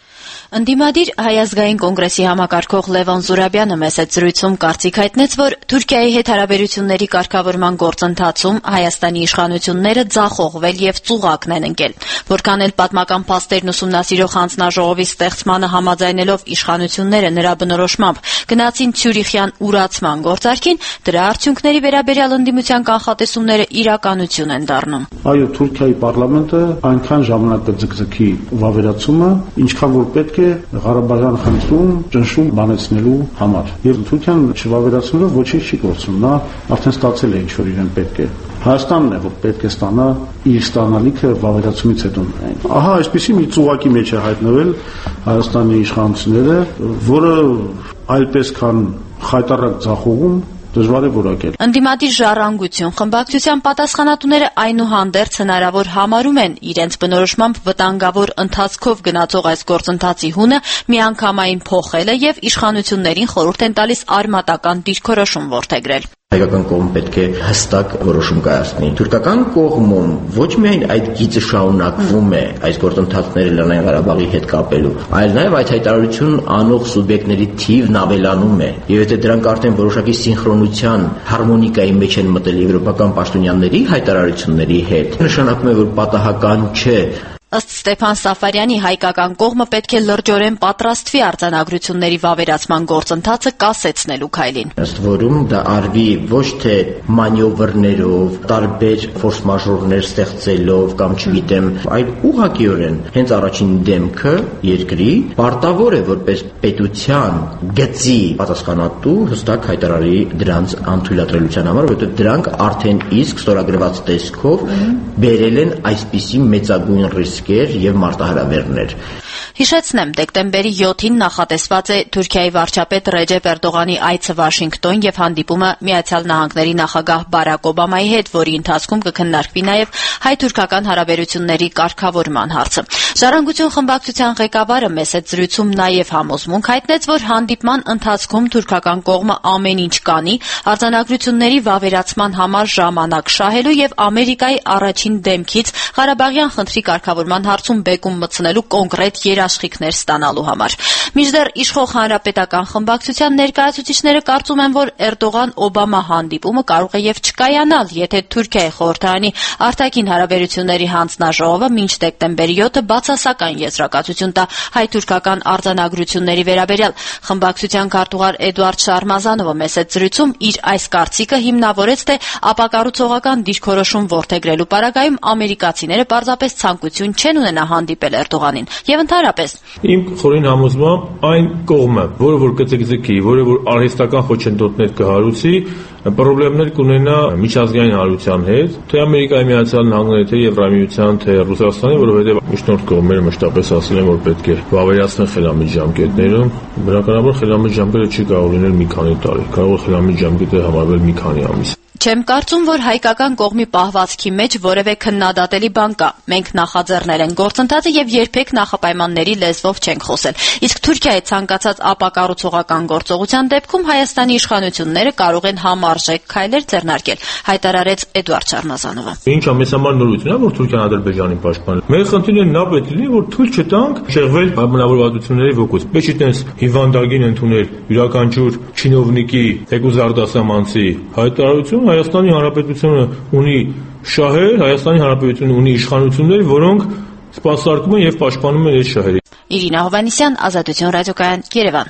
Ընդդիմադիր Հայ ազգային կոնգրեսի համակարգող Լևոն Զուրաբյանը մեծ զրույցում կարծիք հայտնեց, որ Թուրքիայի հետ հարաբերությունների կարգավորման գործընթացում Հայաստանի իշխանությունները ձախողվել եւ ծուղակն են ընկել։ Որքան էլ պատմական փաստերն ուսումնասիրող հանձնաժողովի ստեղծմանը համաձայնելով իշխանությունները նրա բնորոշմամբ գնացին Ցյուրիխյան ուրացման գործարքին, դրա արդյունքների վերաբերյալ ընդդիմության կանխատեսումները իրականություն են դառնում։ Այո, Թուրքիայի պարլամենտը այնքան ժամանակ կձգձգի վավերացումը, ինչքան որ պետք է Ղարաբաղյան խնդրում ճնշում բանեցնելու համար։ Եվ Թուրքիան չվավերացնելով ոչինչ չի գործում, նա արդեն ստացել է ինչ որ իրեն պետք է։ Հայաստանն է, որ պետք է ստանա իր ստանալիքը վավերացումից հետո։ Ահա այսպեսի մի ծուղակի մեջ է հայտնվել Հայաստանի իշխանությունները, որը այլպես քան խայտառակ ձախողում դժվար է որակել։ Ընդդիմադիր ժառանգություն խմբակցության պատասխանատուները այնուհանդերձ հնարավոր համարում են իրենց բնորոշմամբ վտանգավոր ընթացքով գնացող այս գործընթացի հունը միանգամայն փոխելը եւ իշխանություններին խորհուրդ են տալիս արմատական դիրքորոշում որդեգրել։ Հայկական կողմը պետք է հստակ որոշում կայացնի։ Թուրքական կողմում ոչ միայն այդ գիծը շարունակվում է այս գործընթացները Լեռնային Ղարաբաղի հետ կապելու, այլ նաև այդ հայտարարություն անող սուբյեկտների թիվն ավելանում է։ Եվ եթե դրանք արդեն որոշակի սինխրոնության հարմոնիկայի մեջ են մտել եվրոպական պաշտոնյաների հայտարարությունների հետ, նշանակում է, որ պատահական չէ։ Ըստ Ստեփան Սաֆարյանի հայկական կողմը պետք է լրջորեն պատրաստվի արձանագրությունների վավերացման գործընթացը կասեցնելու քայլին։ Ըստ որում դա արվի ոչ թե մանյովրներով, տարբեր ֆորս մաժորներ ստեղծելով կամ չգիտեմ, այլ ուղղակիորեն հենց առաջին դեմքը երկրի պարտավոր է որպես պետության գծի պատասխանատու հստակ հայտարարի դրանց անթույլատրելիության համար, որովհետև դրանք արդեն իսկ ստորագրված տեսքով բերել են այսպիսի մեծագույն ռիսկ եւ մարտահրավերներ։ Հիշեցնեմ, դեկտեմբերի յոթին նախատեսված է Թուրքիայի վարչապետ Ռեջեփ Էրդողանի այցը Վաշինգտոն եւ հանդիպումը Միացյալ Նահանգների նախագահ Բարակ Օբամայի հետ, որի ընթացքում կքննարկվի նաեւ հայ-թուրքական հարաբերությունների կարգավորման հարցը։ Ժառանգություն խմբակցության ղեկավարը մեծ զրույցում նաեւ համոզմունք հայտնեց, որ հանդիպման ընթացքում թուրքական կողմը ամեն ինչ կանի արձանագրությունների վավերացման համար ժամանակ շահելու եւ Ամերիկայի առաջին դեմքից Ղարաբաղյան խնդրի կարգավորման հարցում բեկում մտցնելու կոնկրետ երաշխիքներ ստանալու համար։ Մինչդեռ իշխող հանրապետական խմբակցության ներկայացուցիչները կարծում են, որ Էրդողան-Օբամա հանդիպումը կարող է եւ չկայանալ, եթե Թուրքիայի խորհրդարանի արտաքին հարաբերությունների հանձնաժողովը մինչ դեկտեմբերի յոթը բացասական եզրակացություն տա հայ-թուրքական արձանագրությունների վերաբերյալ։ Խմբակցության քարտուղար Էդուարդ Շարմազանովը մեծ զրույցում իր այս կարծիքը հիմնավորեց, թե ապակառուցողական դիրքորոշում որդեգրելու պարագայում ամերիկացիները պարզապես ցանկություն չեն ունենա հանդիպել Էրդողանին եւ ընդհանրապես իմ խորին համոզմամբ այն կողմը, որը որ կձգձգի, որը որ արհեստական խոչընդոտներ կհարուցի, պրոբլեմներ կունենա միջազգային հանրության հետ, թե Ամերիկայի Միացյալ Նահանգների, թե Եվրամիության, թե Ռուսաստանի, որովհետեւ միջնորդ կողմերը մշտապես ասել են, որ պետք է վավերացնել խելամիտ ժամկետներում, բնականաբար խելամիտ ժամկետը չի կարող լինել մի քանի տարի, կարող է խելամիտ ժամկետը համարվել մի քանի ամիս։ Չեմ կարծում, որ հայկական կողմի պահվածքի մեջ որևէ քննադատելի բան կա։ Մենք նախաձեռնել ենք գործընթացը եւ երբեք նախապայմանների լեզվով չենք խոսել։ Իսկ Թուրքիայի ցանկացած ապակառուցողական գործողության դեպքում Հայաստանի իշխանությունները կարող են համարժեք քայլեր ձեռնարկել, հայտարարեց Էդուարդ Շարմազանովը։ Ինչա մեծ համար նորություն է, որ Թուրքիան Ադրբեջանի պաշտպանել։ Մեր խնդիրը նա պետք է լինի, որ թույլ չտանք շեղվել բնավորվածությունների ոգուց։ Պետք է տես հիվանդագին ընդունել յուրաքանչյուր չինովնիկի, թեկուզ արտասահմանցի հայտարարություն։ Հայաստանի Հանրապետությունը ունի շահեր, Հայաստանի Հանրապետությունը ունի իշխանություններ, որոնք սպասարկում են եւ պաշտպանում են այս շահերը։ Իրինա Հովանեսյան, Ազատություն ռադիոկայան, Երևան։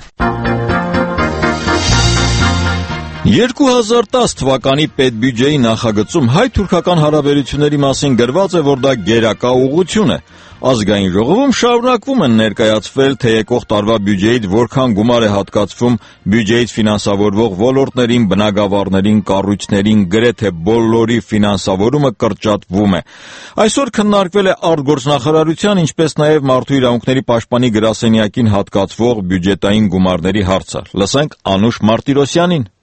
երկու հազար տասը թվականի պետբյուջեի նախագծում հայ-թուրքական հարաբերությունների մասին գրված է, որ դա գերակա ուղղություն է։ Ազգային ժողովում շարունակվում են ներկայացվել, թե եկող տարվա բյուջեից որքան գումար է հատկացվում բյուջեից ֆինանսավորվող ոլորտներին, բնագավառներին, կառույցներին, գրեթե բոլորի ֆինանսավորումը կրճատվում է։ Այսօր քննարկվել է արտգործնախարարության, ինչպես նաև Մարդու իրավունքների պաշտպանի գրասենյակին հատկացվող բյուջետային գումարների հարցը։ Լսենք Անուշ Մարտիրոսյանին։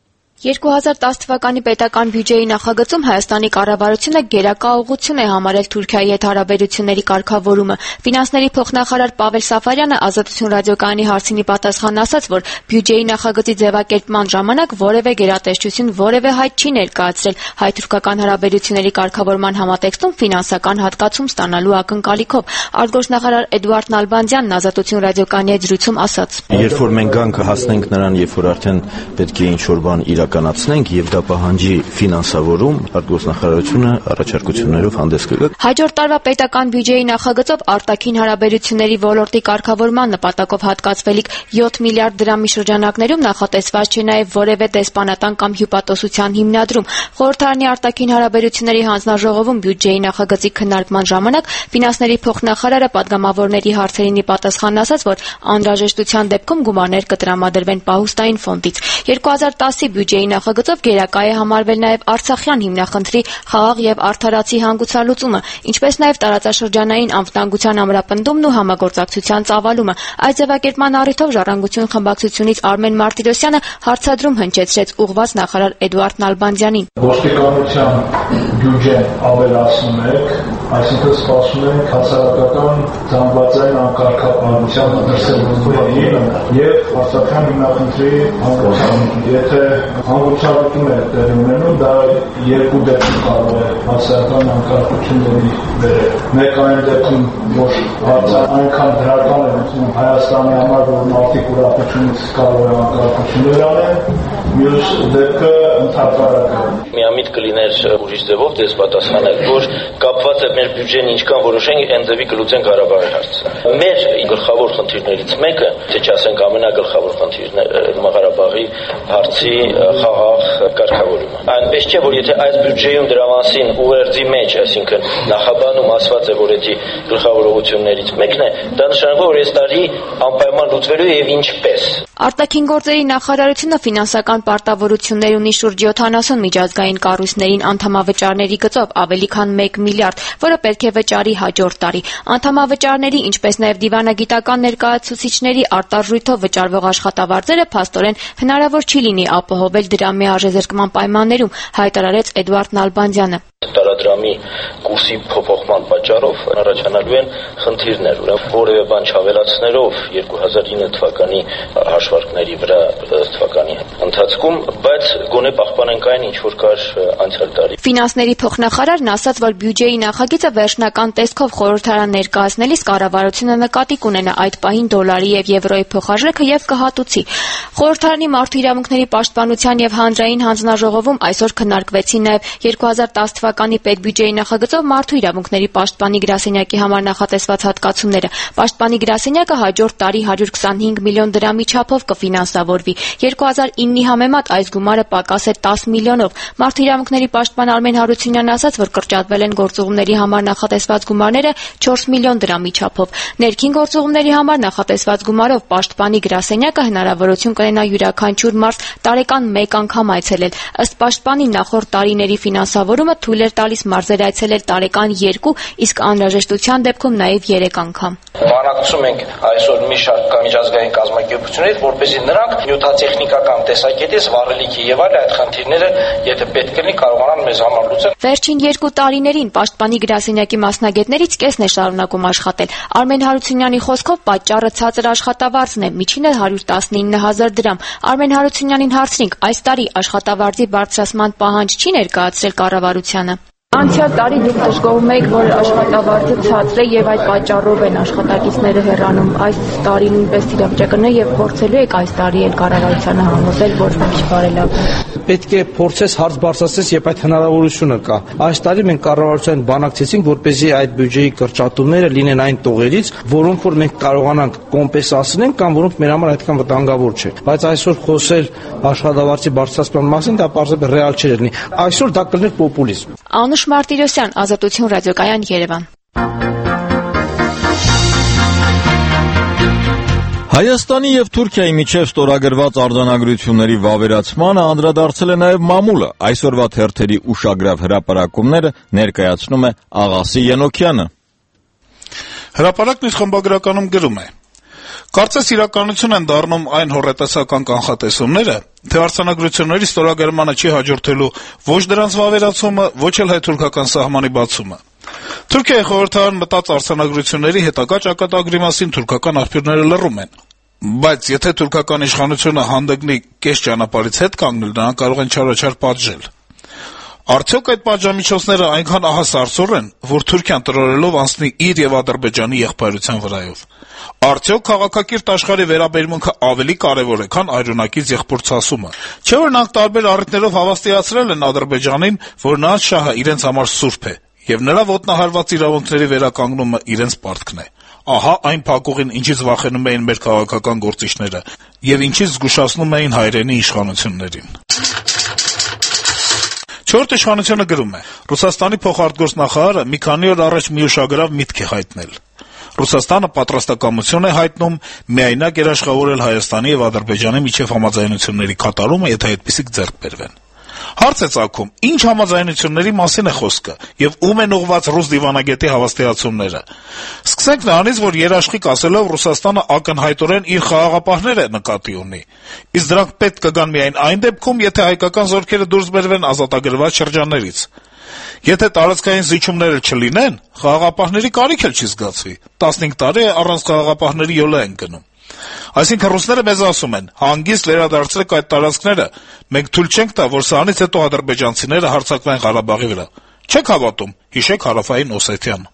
երկու հազար տասը թվականի պետական բյուջեի նախագծում Հայաստանի կառավարությունը գերակա ուղղություն է համարել Թուրքիայի հետ հարաբերությունների կարգավորումը։ Ֆինանսների փոխնախարար Պավել Սաֆարյանը Ազատություն ռադիոկայանի հարցին ի պատասխան ասաց, որ բյուջեի նախագծի ձևակերպման ժամանակ որևէ գերատեսչություն, որևէ հայտ չի ներկայացրել հայ-թուրքական հարաբերությունների կարգավորման համատեքստում ֆինանսական հատկացում ստանալու ակնկալիքով։ Արտգործնախարար Էդուարդ Նալբանդյանն Ազատություն ռադիոկայանի հետ զրույցում ասաց. Երբ որ մենք գանք հասնենք նրան, երբ որ արդեն պետք է ինչ-որ բան իրականացնենք եւ դա պահանջի ֆինանսավորում, արտգործնախարարությունը առաջարկություններով հանդես կգա։ Հաջորդ տարվա պետական բյուջեի նախագծով արտաքին հարաբերությունների ոլորտի կարգավորման նպատակով հատկացվելիք յոթ միլիարդ դրամի շրջանակներում նախատեսված չէ նաեւ որևէ դեսպանատան կամ հյուպատոսության հիմնադրում։ Խորհրդարանի արտաքին հարաբերությունների հանձնաժողովում բյուջեի նախագծի քննարկման ժամանակ ֆինանսների փոխնախարարը պատգամավորների հարցերին ի պատասխան ասաց, որ անհրաժեշտության դեպքում գումարներ կտրամադրվեն պահուստային ֆոնդից։ երկու հազար տասի բյուջեի նախագծով գերակա է համարվել նաև Արցախյան հիմնախնդրի խաղաղ եւ արդարացի հանգուցալուծումը, ինչպես նաև տարածաշրջանային անվտանգության ամրապնդումն ու համագործակցության ծավալումը։ Այս ձևակերպման առիթով Ժառանգություն խմբակցությունից Արմեն Մարտիրոսյանը հարցադրում հնչեցրեց ուղղված նախարար Էդուարդ Նալբանդյանին։ Ոստիկանության բյուջեն ավելացնում եք, այսինքն սպասում ենք հասարակական զանգվածային անկարգապահության դրսևորումներին եւ Արցախյան հիմնախնդրի հանգուցալուծում։ Եթե հանգուցալուծում է տեղի ունենում, դա երկու դեպքում կարող է հասարակական անկարգությունների բերել։ Մեկ այն դեպքում, որ Արցախը այնքան դրական է մտնում Հայաստանի համար, որ մարդիկ ուրախությունից կարող է անկարգություններ անեն, մյուս դեպքը ընդհանրակը։ Միամիտ կլիներ ուրիշ ձևով դες պատասխանել, որ կապված է մեր բյուջեն ինչքան որոշենք, այն ձևի կլուծենք Ղարաբաղի հարցը։ Մեր գլխավոր խնդիրներից մեկը, թե չասենք ամենագլխավոր խնդիրը Ղարաբաղի հարցի խաղաղ կարգավորումը։ Այնպես չէ, որ եթե այս բյուջեում դրա մասին ուղերձի մեջ, այսինքն նախաբանում ասված է, որ դա գլխավոր ուղղություններից մեկն է, դա նշանակում է, որ այս տարի անպայման լուծվելու է եւ ինչպես։ Արտաքին գործերի նախարարությունը ֆինանսական պարտավորություններ ունի շուրջ յոթանասուն միջազգային կառույցներին անդամավճարների գծով ավելի քան մեկ միլիարդ, որը պետք է վճարի հաջորդ տարի։ Անդամավճարների, ինչպես նաև դիվանագիտական ներկայացուցիչների արտարժույթով վճարվող աշխատավարձերը փաստորեն հնարավոր չի լինի ապահովել դրամի արժեզրկման պայմաններում, հայտարարեց Էդուարդ Նալբանդյանը։ Տարադրամի կուրսի փոփոխման պատճառով առաջանալու են խնդիրներ, ուրեմն որևէ բան չավելացնելով երկու հազար ինը թվականի հաշվարկների վրա թվականի ընթացքում, բայց գոնե պահպանենք այն, ինչ որ կար անցյալ տարի։ Ֆինանսների փոխնախարարն ասաց, որ բյուջեի նախագիծը վերջնական տեսքով խորհրդարան ներկայացնելիս կառավարությունը նկատի կունենա այդ պահին դոլարի եւ եվրոյի փոխարժեքը եւ կհատուցի։ Խորհրդարանի մարդու իրավունքների պաշտպանության եւ հանրային հանձնաժողովում այսօր քննարկվեցին նաեւ երկու հազար տասը թվականի պետբյուջեի նախագծով մարդու իրավունքների պաշտպանի գրասենյակի համար նախատեսված հատկացումները։ Պաշտպանի գրասենյակը հաջորդ տարի հարյուր քսանհինգ միլիոն դրամի չափով կֆինանսավորվի։ երկու հազար իննի համեմատ այս գումարը պակաս է տասը միլիոնով։ Մարդու իրավունքների պաշտպան Արմեն Հարությունյանն ասաց, որ կրճատվել են գործուղումների համար նախատեսված գումարները չորս միլիոն դրամի չափով։ Ներքին գործուղումների համար նախատեսված գումարով պաշտպանի գրասենյակը հնարավորություն կունենա յուրաքանչյուր մարդ տարեկան մեկ անգամ այցելել։ Ըստ պաշտպանի նախորդ տարիների ֆինանսավորումը թույլ էր տալիս մարզեր այցելել տարեկան երկու, իսկ անհրաժեշտության դեպքում նաև երեք անգամ։ Բանակցում ենք այսօր մի շարք միջազգային կազմակերպություններից, որպեսզի նրանք նյութատեխնիկական տեսակետից վառելիքի եւ այլ այդ խնդիրները, եթե պետք լինի, կարողանան մեզ համար լուծել։ Վերջին երկու տարիներին պաշտպանի գրասենյակի մասնագետներից կեսն է շարունակում աշխատել։ Արմեն Հարությունյանի խոսքով պատճառը ցածր աշխատավարձն է, միջինը հարյուր տասնինը հազար դրամ։ Արմեն Հարությունյանին հարցրինք, այս տարի աշխատավարձի բարձրացման պահանջ չի ներկայացրել կառավարությանը։ Անցյալ տարի դուք դժգոհում եք, որ աշխատավարձը ցածր է եւ այդ պատճառով են աշխատակիցները հեռանում։ Այս տարի նույնպես իրավիճակն է եւ փորձելու եք այս տարի էլ կառավարությանը համոզել, որ ոչ բարելավի։ Պետք է փորձես հարց բարձրացնես, երբ այդ հնարավորությունը կա։ Այս տարի մենք կառավարության բանակցեցինք, որպեսզի այդ բյուջեի կրճատումները լինեն այն տողերից, որոնք որ մենք կարողանանք կոմպենսացնենք կամ որոնք մեր համար այդքան վտանգավոր չէ։ Բայց այսօր խոսել աշխատավարձի բարձրացման մասին դա պարզապես ռեալ չէ լինի։ Այսօր դա կլիներ պոպուլիզմ։ Անուշ Մարտիրոսյան, Ազատություն ռադիոկայան, Երևան։ Հայաստանի եւ Թուրքիայի միջև ստորագրված արձանագրությունների վավերացմանը անդրադարձել է նաեւ մամուլը։ Այսօրվա թերթերի ուշագրավ հրապարակումները ներկայացնում է Աղասի Ենոքյանը։ Հրապարակն իր խմբագրականում գրում է. Կարծես իրականություն են դառնում այն հոռետեսական կանխատեսումները, թե արձանագրությունների ստորագրմանը չի հաջորդելու ոչ դրանց վավերացումը, ոչ էլ հայ-թուրքական սահմանի բացումը։ Թուրքիայի խորհրդարան մտած արձանագրությունների հետագա ճակատագրի մասին թուրքական աղբյուրները լռում են։ Բայց եթե թուրքական իշխանությունը հանդգնի կես ճանապարհից հետ կանգնել, նրանք կարող են չարաչար պատժել։ Արդյոք այդ պատժամիջոցները այնքան ահասարսուռ են, որ Թուրքիան տրորելով անցնի իր եւ Ադրբեջանի եղբայրության վրայով։ Արդյոք քաղաքակիրթ աշխարհի վերաբերմունքը ավելի կարեւոր է, քան այրունակից եղբորցասումը։ Չէ՞ որ նրանք տարբեր առիթներով հավաստիացրել են Ադրբեջանին, որ նրանց շահը իրենց համար սուրբ է, եւ նրա ոտնահարված իրավունքների վերականգնումը իրենց պարտքն է։ Ահա այն փակուղին, ինչից վախենում էին մեր քաղաքական գործիչները եւ ինչից զգուշացնում էին հայրենի իշխանություններին։ Չորրորդ իշխանությունը գրում է. Ռուսաստանի փոխարտգործնախարարը մի քանի օր առաջ մի ուշագրավ միտք է հայտնել։ Ռուսաստանը պատրաստակամություն է հայտնում միայնակ երաշխավորել Հայաստանի եւ Ադրբեջանի միջև համաձայնությունների կատարումը, եթե այդպիսիք ձեռք բերվեն։ Հարց է ծագում, ինչ համաձայնությունների մասին է խոսքը եւ ում են ուղղված ռուս դիվանագետի հավաստիացումները։ Սկսենք նրանից, որ երաշխիք ասելով Ռուսաստանը ակնհայտորեն իր խաղաղապահները նկատի ունի։ Իսկ դրանք պետք կգան միայն այն դեպքում, եթե հայկական զորքերը դուրս բերվեն ազատագրված շրջաններից։ Եթե տարածքային զիջումները չլինեն, խաղաղապահների կարիք էլ չի զգացվի։ տասնհինգ տարի է առանց խաղաղապահների յոլա են գնում։ Այսինքն ռուսները մեզ ասում են. հանգիստ վերադարձրեք այդ տարածքները, մենք թույլ չենք տա, որ սրանից հետո ադրբեջանցիները հարձակվեն Ղարաբաղի վրա։ Չեք հավատում, հիշեք Հարավային Օսեթիան։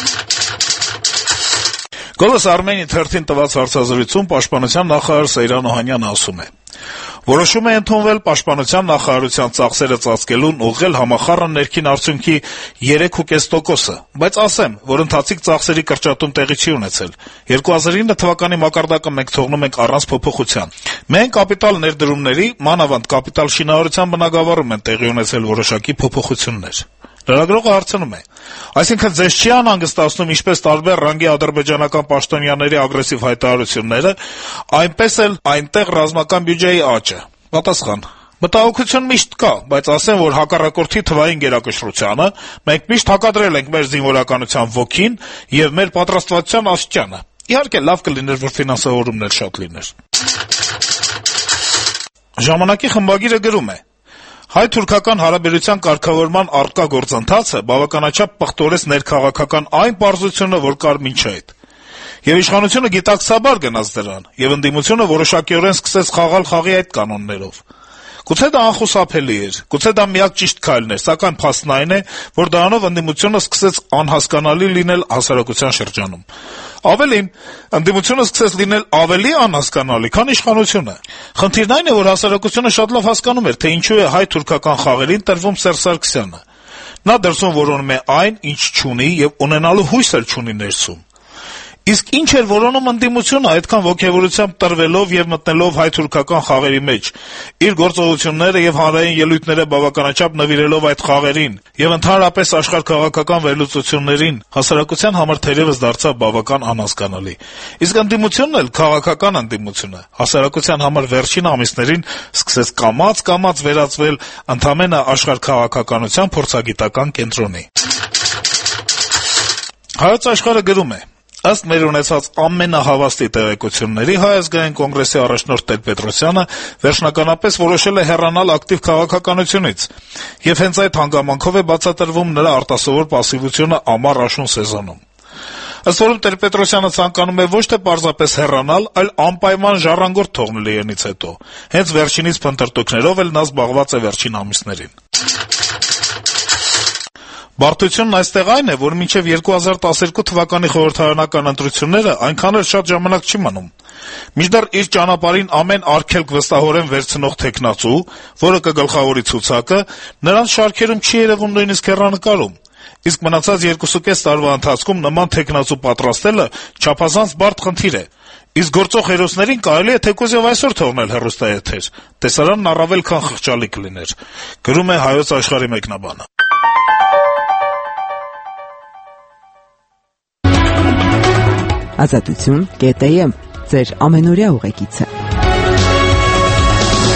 Գոլոս Արմենիա թերթին տված հարցազրույցում պաշտպանության նախարար Սեյրան Օհանյանը ասում է. Որոշում է ընդունվել պաշտպանության նախարարության ծախսերը ծածկելուն ուղղել համախառն ներքին արդյունքի երեք կόμμα պենս տոկոսը, բայց ասեմ, որ ընթացիկ ծախսերի կրճատում տեղի չի ունեցել։ երկու հազար ինը թվականի մակարդակը մենք թողնում ենք առանց փոփոխության։ Մենք կապիտալ ներդրումների, մանավանդ կապիտալ շինարարության բնագավառում են տեղի ունեցել որոշակի փոփոխություններ։ Լրագրողը հարցնում է. Այսինքն ձեզ չի անհանգստացնում ինչպես տարբեր ռանգի ադրբեջանական պաշտոնյաների ագրեսիվ հայտարարությունները, այնպես էլ այնտեղ ռազմական բյուջեի աճը։ Պատասխան. Մտահոգություն միշտ կա, բայց ասեմ, որ հակառակորդի թվային գերակշռությանը մենք միշտ հակադրել ենք մեր զինվորականության ոգին եւ մեր պատրաստվածության աստիճանը։ Իհարկե լավ կլիներ, որ ֆինանսավորումն էլ շատ լիներ։ Ժամանակի խմբագիրը գրում է. Հայ-թուրքական հարաբերության կարգավորման առկա գործընթացը բավականաչափ պղտորեց ներքաղաքական այն պարզությունը, որ կար մինչ այդ։ Եվ իշխանությունը գիտակցաբար գնաց դրան, եւ ընդդիմությունը որոշակիորեն սկսեց խաղալ խաղի այդ կանոններով։ Գուցե դա անխուսափելի էր, գուցե դա միակ ճիշտ քայլն էր, սակայն փաստն այն է, որ դրանով ընդդիմությունը սկսեց անհասկանալի լինել հասարակության շրջանում։ Ավելին, ընդդիմությունը սկսեց լինել ավելի անհասկանալի, քան իշխանությունը։ Խնդիրն այն է, որ հասարակությունը շատ լավ հասկանում էր, թե ինչու է հայ-թուրքական խաղերին տրվում Սերժ Սարգսյանը։ Նա դրսում որոնում է այն, ինչ չունի եւ ունենալու հույս էլ չունի ներսում։ Իսկ ինչ էր որոնում ընդդիմությունը այդքան ոգևորությամբ տրվելով եւ մտնելով հայ-թուրքական խաղերի մեջ, իր գործողությունները եւ հանրային ելույթները բավականաչափ նվիրելով այդ խաղերին եւ ընդհանրապես աշխարհքաղաքական վերլուծություններին, հասարակության համար թերևս դարձավ բավական անհասկանալի։ Իսկ ընդդիմությունն էլ քաղաքական ընդդիմությունը հասարակության համար վերջին ամիսներին սկսեց կամաց-կամաց վերածվել ընդամենը աշխարհքաղաքականության փորձագիտական կենտրոնի։ Հայոց աշխարհը գրում է. Ըստ մեր ունեցած ամենահավաստի տեղեկությունների, Հայ ազգային կոնգրեսի առաջնորդ Տեր-Պետրոսյանը վերջնականապես որոշել է հեռանալ ակտիվ քաղաքականությունից, եւ հենց այդ հանգամանքով է բացատրվում նրա արտասովոր պասիվությունը ամառ աշուն սեզոնում։ Ըստ որում Տեր-Պետրոսյանը ցանկանում է ոչ թե պարզապես հեռանալ, այլ անպայման ժառանգորդ թողնել իրենից հետո։ Հենց վերջինից փնտրտուքներով էլ նա զբաղված է վերջին ամիսներին։ Բարդությունն այստեղ այն է, որ մինչև երկու հազար տասներկու թվականի խորհրդարանական ընտրությունները այնքան էլ շատ ժամանակ չի մնում։ Մինչդեռ իր ճանապարհին ամեն արգելք վստահորեն վերցնող թեկնածու, որը կգլխավորի ցուցակը, նրանց շարքերում չի երևում նույնիսկ հեռանկարում։ Իսկ մնացած երկուսուկես տարվա ընթացքում նման թեկնածու պատրաստելը չափազանց բարդ խնդիր է։ Իսկ գործող հերոսներին կարելի է թեկուզ եւ այսօր թողնել հեռուստաեթեր։ Տեսարանն առավել քան խղճալի կլիներ։ Գրում է Հայոց աշխարհի մեկնաբանը։ Ազատություն կետ եմ ձեր ամենօրյա ուղեկիցը։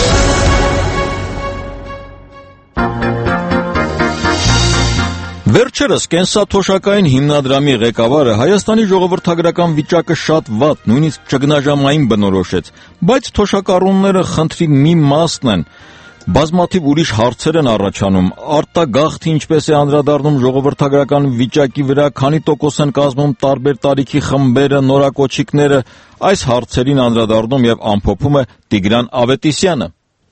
Վերջ Վերջերս կենսաթոշակային հիմնադրամի ղեկավարը Հայաստանի ժողովրդագրական վիճակը շատ վատ, նույնիսկ ճգնաժամային բնորոշեց, բայց թոշակառուները խնդրի մի մասն են։ Բազմաթիվ ուրիշ հարցեր են առաջանում, արտագաղթը ինչպես է անդրադառնում ժողովրդագրական վիճակի վրա, քանի տոկոս են կազմում տարբեր տարիքի խմբերը, նորակոչիկները, այս հարցերին անդրադառնում եւ ամփոփում է Տիգրան Ավետիսյանը։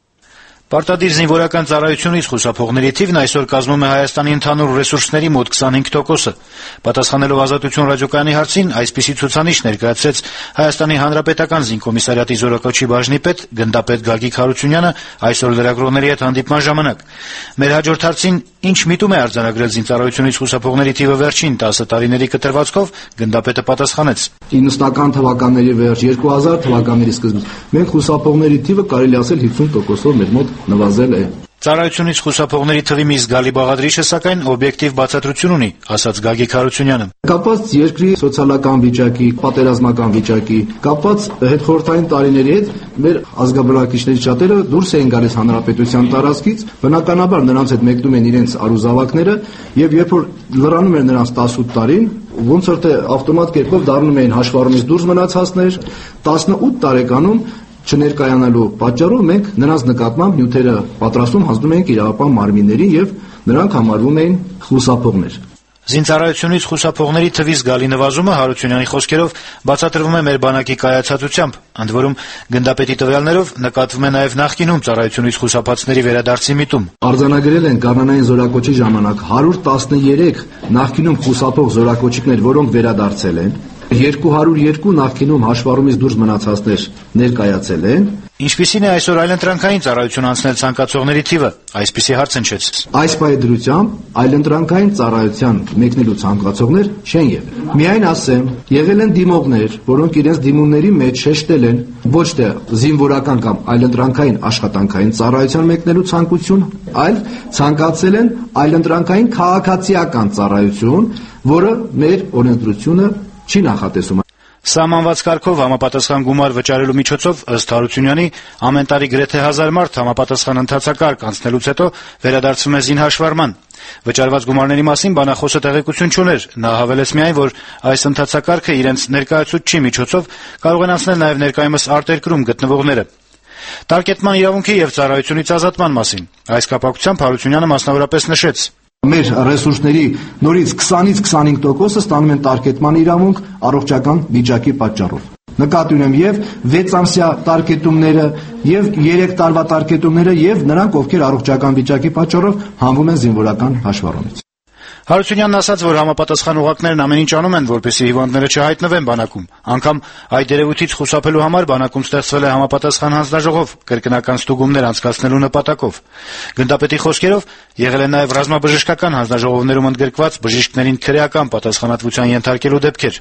Պարտադիր զինվորական ծառայությունից խուսափողների թիվն այսօր կազմում է Հայաստանի ընդհանուր ռեսուրսների մոտ քսանհինգ տոկոսը։ Պատասխանելով Ազատություն ռադիոկայանի հարցին, այսպիսի ցուցանիշ ներկայացրեց Հայաստանի Հանրապետական զինկոմիսարիատի զորակոչի բաժնի պետ գնդապետ Գագիկ Հարությունյանը այսօր լրագրողների հետ հանդիպման ժամանակ։ Մեր հաջորդ հարցին ինչ միտում է արձանագրել զինծառայությունից խուսափողների թիվը վերջին տասը տարիների կտրվածքով, գնդապետը պատասխանեց. իննսունական թվականների վերջ, երկու հազար թվականների սկզբից մենք խուսափողների թիվը կարելի ասել հիսուն տոկոսով մեր մոտ նվազել է։ Ծառայությունից խուսափողների թվի մի զգալի բաղադրիչը, սակայն, օբյեկտիվ բացատրություն ունի, ասաց Գագիկ Հարությունյանը։ Կապված երկրի սոցիալական վիճակի, պատերազմական վիճակի, կապված հետխորհրդային տարիների հետ մեր ազգաբնակիչների շատերը դուրս էին գալիս հանրապետության տարածքից, բնականաբար նրանց հետ մեկնում են իրենց արուզավակները, եւ երբ որ լրանում էր նրանց տասնութ տարին, ոնց որ թե ավտոմատ կերպով դառնում էին հաշվառումից դուրս մնացածներ, տասնութ տարեկանում չներկայանալու պատճառով մենք նրանց նկատմամբ նյութերը պատրաստում հանձնում էինք իրավապահ մարմիններին եւ նրանք համարվում էին խուսափողներ։ Զինծառայությունից խուսափողների թվի զգալի նվազումը Հարությունյանի խոսքերով բացատրվում է մեր բանակի կայացածությամբ, ընդ որում գնդապետի տվյալներով նկատվում է նաև նախկինում ծառայությունից խուսափածների վերադարձի միտում։ Արձանագրել են կանոնային զորակոչի ժամանակ հարյուր տասներեք նախկինում խուսափող զորակոչիկներ, որոնք վերադարձել են, երկու հարյուր երկու նախկինում հաշվառումից դուրս մնացածներ ներկայացել են։ Ինչպիսին է այսօր այլընտրանքային ծառայություն անցնել ցանկացողների թիվը, այսպիսի հարց հնչեց։ Այս պայդրությամբ այլընտրանքային ծառայության մեկնելու ցանկացողներ չեն եղել։ Միայն ասեմ, եղել են դիմողներ, որոնք իրենց դիմումների մեջ շեշտել են ոչ թե զինվորական կամ այլընտրանքային աշխատանքային ծառայության մեկնելու ցանկություն, այլ ցանկացել են այլընտրանքային քաղաքացիական ծառայություն, որը մեր օրենսդրությունը չի նախատեսում։ Սահմանված կարգով համապատասխան գումար վճարելու միջոցով, ըստ Հարությունյանի, ամեն տարի գրեթե հազար մարդ համապատասխան ընթացակարգ անցնելուց հետո վերադարձվում է զինհաշվառման։ Վճարված գումարների մասին բանախոսը տեղեկություն չուներ, նա հավելեց միայն, որ այս ընթացակարգը իրենց ներկայացուցչի միջոցով կարող են անցնել նաև ներկայումս արտերկրում գտնվողները։ Տարկետման իրավունքի եւ ծառայությունից ազատման մասին այս կապակցությամբ Հարությունյանը մասնավորապես նշեց. Մեր ռեսուրսների նորից քսանից քսանհինգ տոկոսը ստանում են տարկետման իրավունք առողջական վիճակի պատճառով։ Նկատի ունեմ եւ վեց ամսյա տարկետումները, եւ երեք տարվա տարկետումները, եւ նրանք, ովքեր առողջական վիճակի պատճառով հանվում են զինվորական հաշվառումից։ Հարությունյանն ասաց, որ համապատասխան ուղղակներն ամեն ինչ անում են, որպեսզի հիվանդները չհայտնվեն բանակում։ Անգամ այդ երևույթից խուսափելու համար բանակում ստեղծվել է համապատասխան հանձնաժողով կրկնական ստուգումներ անցկացնելու նպատակով։ Գնդապետի խոսքերով եղել են նաև ռազմաբժշկական հանձնաժողովներում ընդգրկված բժիշկներին քրեական պատասխանատվության ենթարկելու դեպքեր։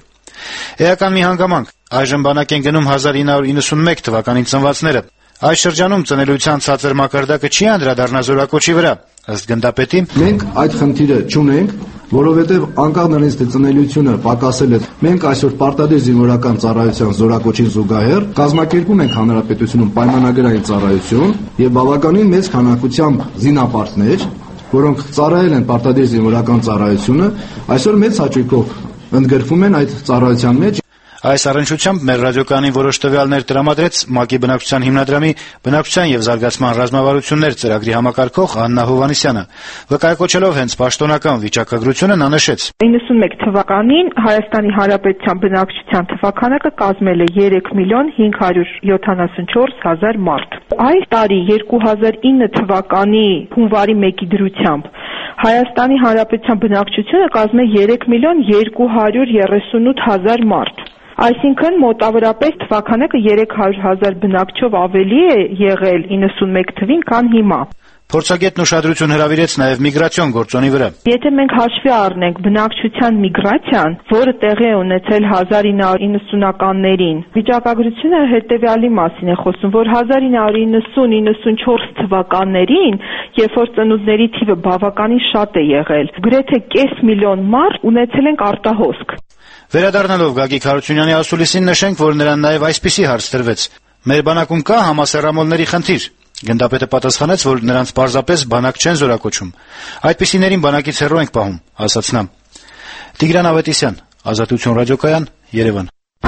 Էական մի հանգամանք. այժմ բանակ են գնում հազար ինը հարյուր իննսունմեկ թվականին ծնվածները։ Այս շրջանում ծնելիության ցածր մակարդակը չի անդրադառնա զորակոչի վրա, ըստ գնդապետի։ Մենք այդ խնդիրը չունենք, որովհետև անկախ նրանից թե ծնելիությունը պակասել է, մենք այսօր պարտադիր զինվորական ծառայության զորակոչին զուգահեռ կազմակերպում ենք հանրապետությունում պայմանագրային ծառայություն եւ բավականին մեծ քանակությամբ զինապարտներ, որոնք ծառայել են պարտադիր զինվորական ծառայությունը, այսօր մեծ հաճույքով ընդգրկվում են այդ ծառայության մեջ։ Այս առնչությամբ մեր ռադիոկայանին որոշ տվյալներ տրամադրեց ՄԱԿ-ի բնակչության հիմնադրամի բնակչության եւ զարգացման ռազմավարություններ ծրագրի համակարգող Աննա Հովհաննիսյանը։ Վկայակոչելով հենց պաշտոնական վիճակագրությունը, նա նշեց. իննսունմեկ թվականին Հայաստանի Հանրապետության բնակչության թվաքանակը կազմել է երեք միլիոն հինգ հարյուր յոթանասունչորս հազար մարդ։ Այս տարի երկու հազար ինը թվականի հունվարի մեկի դրությամբ Հայաստանի Հանրապետության բնակչությունը կազմել է երեք միլիոն երկու հարյուր երեսունութ հազար մարդ։ Այսինքն մոտավորապես թվականակը երեք հարյուր հազար բնակչով ավելի է եղել իննսունմեկ թվին, քան հիմա։ Փորձագետն ուշադրություն հրավիրեց նաև միգրացիոն գործոնի վրա։ Եթե մենք հաշվի առնենք բնակչության միգրացիան, որը տեղի է ունեցել հազար ինը հարյուր իննսունականներին, վիճակագրությունը հետևյալի մասին է խոսում, որ հազար ինը հարյուր իննսուն իննսունչորս թվականներին, երբ որ ծնունդների թիվը բավականին շատ է եղել, գրեթե կես միլիոն մարդ ունեցել ենք արտահոսք։ Վերադառնալով Գագիկ Հարությունյանի ասուլիսին նշենք, որ նրան նաև այսպիսի հարց տրվեց. Մեր բանակում կա համասեռամոլների խնդիր։ Գնդապետը պատասխանեց, որ նրանց պարզապես բանակ չեն զորակոչում։ Այդպիսիներին բանակից հեռու ենք պահում, ասաց նա։ Տիգրան Ավետիսյան, Ազատություն ռադիոկայան, Երևան։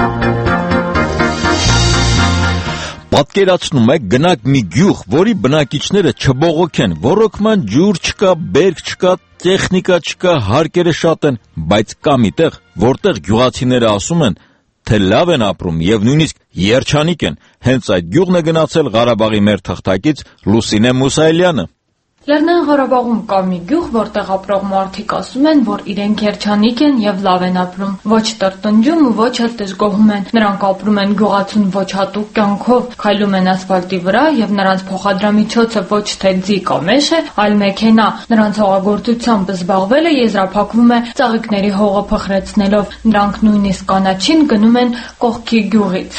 Պատկերացնում եք գնաք մի գյուղ, որի բնակիչները չբողոքեն, ոռոգման ջուր չկա, բերք չկա, տեխնիկա չկա, հարկերը շատ են, բայց կա մի տեղ, որտեղ գյուղացիները ասում են, թե լավ են ապրում եւ նույնիսկ երջանիկ են։ Հենց այդ գյուղն է գնացել Ղարաբաղի մեր թղթակից Լուսինե Մուսայելյանը։ Լեռնային Ղարաբաղում կա մի գյուղ, որտեղ ապրող մարդիկ ասում են, որ իրենք երջանիկ են եւ լավ են ապրում, ոչ տրտնջում ու ոչ էլ դժգոհում են։ Նրանք ապրում են գյուղացուն ոչ հատուկ կյանքով, քայլում են ասֆալտի վրա եւ նրանց փոխադրամիջոցը ոչ թե ձի կամ մեշ է, այլ մեքենա։ Նրանց հողագործությամբ զբաղվելը եզրափակվում է ծաղիկների հողը փխրեցնելով։ Նրանք նույնիսկ կանաչին գնում են կողքի գյուղից։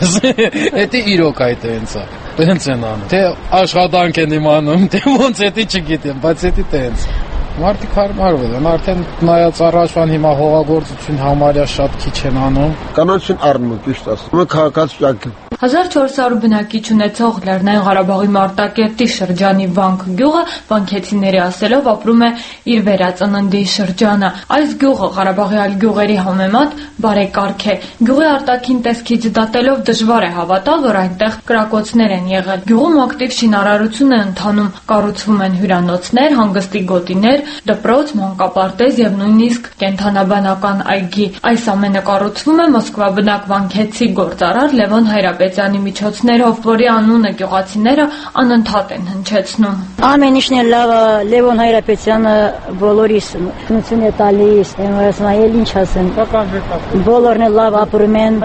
Էդի իրոք այդ էնց է, տենց են անում, թե աշխատանք են իմանում, թե ոնց էդի չգիտեմ, բայց էդի տենց։ Մարդիկ հարմարվել են, արդեն նայած առաջվան հիմա հողագործություն համարյա շատ քիչ են անում։ Կանանցին առնում, ճիշտ ասում, մենք քաղաքացի ճանք հազար չորս հարյուր բնակիչ ունեցող Լեռնային Ղարաբաղի Մարտակերտի շրջանի Վանք գյուղը վանքեցիների ասելով ապրում է իր վերածննդի շրջանը։ Այս գյուղը Ղարաբաղի այլ գյուղերի համեմատ բարեկարգ է։ Գյուղի արտաքին տեսքից դատելով դժվար է հավատալ, որ այնտեղ կրակոցներ են եղել։ Գյուղում ակտիվ շինարարություն է ընթանում, կառուցվում են հյուրանոցներ, հանգստի գոտիներ, դպրոց, մանկապարտեզ եւ նույնիսկ կենդանաբանական այգի։ Այս ամենը կառուցվում է Մոսկվա բնակ վանքեցի գործարար Լևոն Հայրապետյանի միջոցներով, որի անունը գյուղացիները անընդհատ են հնչեցնում։ Ամեն ինչն է լավ, Լևոն Հայրապետյանը բոլորիս քնություն է տալիս, Իսմայել ինչ ասեմ։ Բոլորն էլ լավ ապրում են։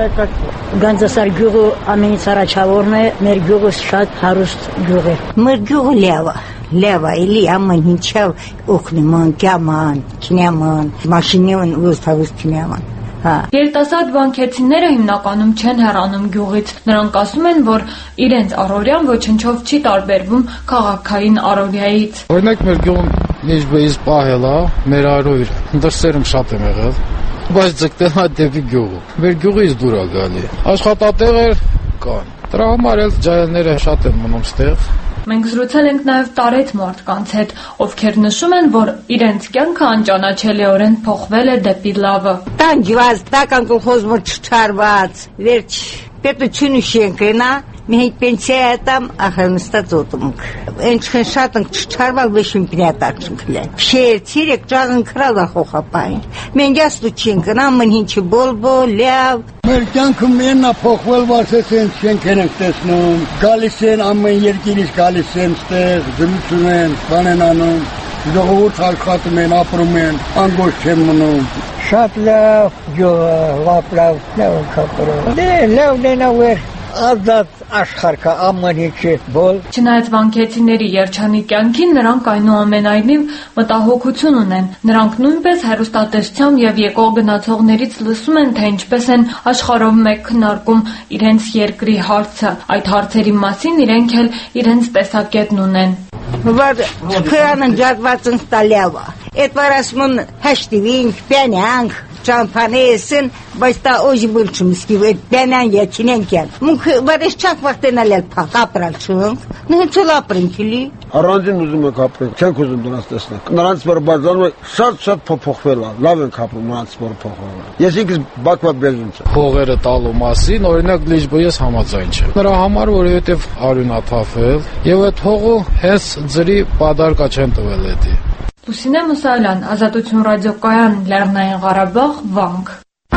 Գանձասար գյուղը ամենից առաջավորն է, մեր գյուղը շատ հարուստ գյուղ է։ Մեր գյուղը լավ է։ Լեվա իլի ամեն ինչով օգնում, կյաման, քնյաման, մաշինին ուստավուս քնյաման։ Երիտասարդ վանքեցիները հիմնականում չեն հեռանում գյուղից։ Նրանք ասում են, որ իրենց առօրյան ոչնչով չի տարբերվում քաղաքային առօրյայից։ Օրինակ մեր գյուղում լեժբեից պահել է, մեր արույր, դրսերում շատ եմ եղել, բայց ձգտել է դեպի գյուղը։ Մեր գյուղից դուր է գալի։ Աշխատատեղեր կան։ Դրա համար էլ ջահելները շատ են մնում ստեղ։ Մենք զրուցել ենք նաև տարեց մարդկանց հետ, ովքեր նշում են, որ իրենց կյանքը անճանաչելիորեն փոխվել է դեպի լավը։ Տանջված, տական կողոզմը չչարված, վերջ պետությունը շենքենա, մի հետ պենսիա там ախնստացոտում։ Ինչքան շատ ենք չչարված վեշին պնյատակշնքլեն։ Շեր ցիրեք ճաղն քրալա խոխապային։ Մենք ասու չենքնա մն ինչի բոլբոլ լավ։ Մեր կյանքը մենա փոխվել վասես են շենքեր ենք տեսնում։ Գալիս են ամեն երկիրից գալիս են ստեղ, զրուցում են, բան են անում։ Ժողովուրդ աշխատում են, ապրում են, անգոշ չեն մնում։ Շատ լավ, լավ, լավ, լավ կապրում։ Դե լավ դենավեր ազատ աշխարհը ամեն ինչի բոլ։ Չնայած վանքեցիների երջանիկ կյանքին, նրանք այնուամենայնիվ մտահոգություն ունեն։ Նրանք նույնպես հեռուստատեսությամբ եւ եկող գնացողներից լսում են, թե ինչպես են աշխարհով մեկ քննարկում իրենց երկրի հարցը։ Այդ հարցերի մասին իրենք էլ իրենց տեսակետն ունեն։ Վար քրանն ջատված ինստալյավա։ Այդ վարասմուն հաշտիվինք, պյանյանք, ճամփանեսն, բայց դա օժի բուլչումսկի վեր պյանյան եչինենքյան։ Մունք վարես չակ վախտենալ էլ փակ ապրալ չունք, նհենց էլ ապրենք իլի։ Առանձին ուզում եք ապրենք, չենք ուզում դրանց տեսնենք։ Նրանց վրա բարձրանում է շատ-շատ փոփոխվել է, լավ ենք ապրում նրանց վրա փոխվել։ Ես ինքս Բաքվա բերձունց եմ։ Փողերը տալու մասին, օրինակ լիճբոյես համաձայն չեմ։ Նրա համար, որովհետև արյուն աթափել, եւ այդ հողը հենց ձրի պադարկա չեն տվել էդի։ Լուսինե Մուսայելյան, Ազատություն ռադիոկայան, Լեռնային Ղարաբաղ, Վանք։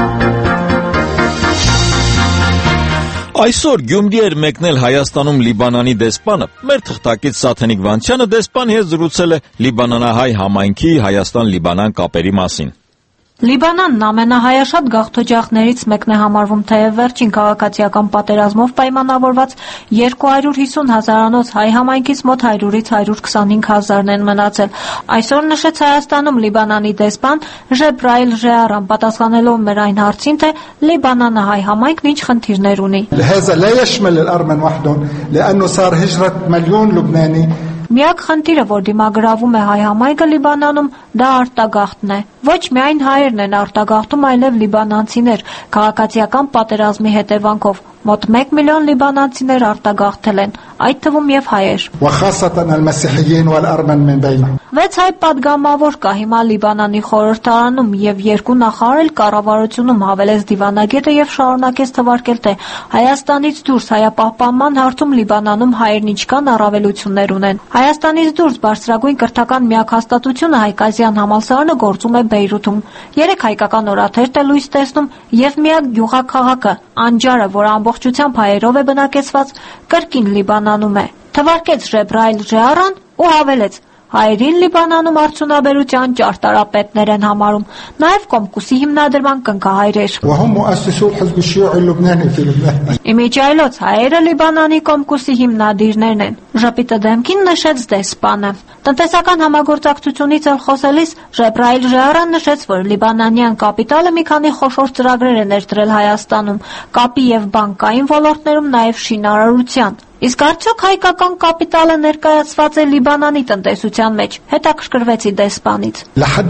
Այսօր Գյումրի էր մեկնել Հայաստանում Լիբանանի դեսպանը։ Մեր թղթակից Սաթենիկ Վանցյանը դեսպանի հետ զրուցել է լիբանանահայ համայնքի Հայաստան-Լիբանան կապերի մասին։ Լիբանանն ամենահայաշատ գաղթօջախներից մեկն է համարվում, թեև վերջին քաղաքացիական պատերազմով պայմանավորված երկու հարյուր հիսուն հազարանոց հայ համայնքից մոտ հարյուրից հարյուր քսանհինգ հազարն են մնացել։ Այսօր նշեց Հայաստանում Լիբանանի դեսպան Ժեբրայել Ժեարան, պատասխանելով մեր այն հարցին, թե Լիբանանը հայ համայնքն ինչ խնդիրներ ունի։ Միակ խնդիրը, որ դիմագրավում է հայ համայնքը Լիբանանում, դա արտագաղթն է։ Ոչ միայն հայերն են արտագաղթում, այլև լիբանանցիներ քաղաքացիական պատերազմի հետևանքով։ Մոտ մեկ միլիոն լիբանանցիներ արտագաղթել են, այդ թվում եւ հայեր։ Վեց հայ պատգամավոր կա հիմա Լիբանանի խորհրդարանում եւ երկու նախարար էլ կառավարությունում, հավելեց դիվանագետը եւ շարունակեց թվարկել, թե Հայաստանից դուրս հայապահպանման հարցում Լիբանանում հայերն ինչքան առավելություններ ունեն։ Հայաստանից դուրս բարձրագույն կրթական միակ-հաստատությունը Հայկազյան համալսարանը գործում է Բեյրութում։ Երեք հայկական օրաթերթ է լույս տեսնում եւ միակ գյուղաքաղաքը Անջարը, որ ամբողջությամբ հայերով է բնակեցված, կրկին Լիբանանում է։ Թվարկեց Ժեբրայել Ժեարան ու հավելեց. հայերին Լիբանանում արդյունաբերության ճարտարապետներ են համարում, նաև Կոմկուսի հիմնադրման կնքահայրեր։ Իմիջիայլոց հայերը Լիբանանի Կոմկուսի հիմնադիրներն են, ժպիտը դեմքին նշեց դեսպանը։ Տնտեսական համագործակցությունից էլ խոսելիս Ժեբրայել Ժեարան նշեց, որ լիբանանյան կապիտալը մի քանի խոշոր ծրագրեր է ներդրել Հայաստանում, կապի եւ բանկային ոլորտներում, նաև շինարարության։ Իսկ արդյոք հայկական կապիտալը ներկայացված է Լիբանանի տնտեսության մեջ, հետաքրքրվեցի դեսպանից։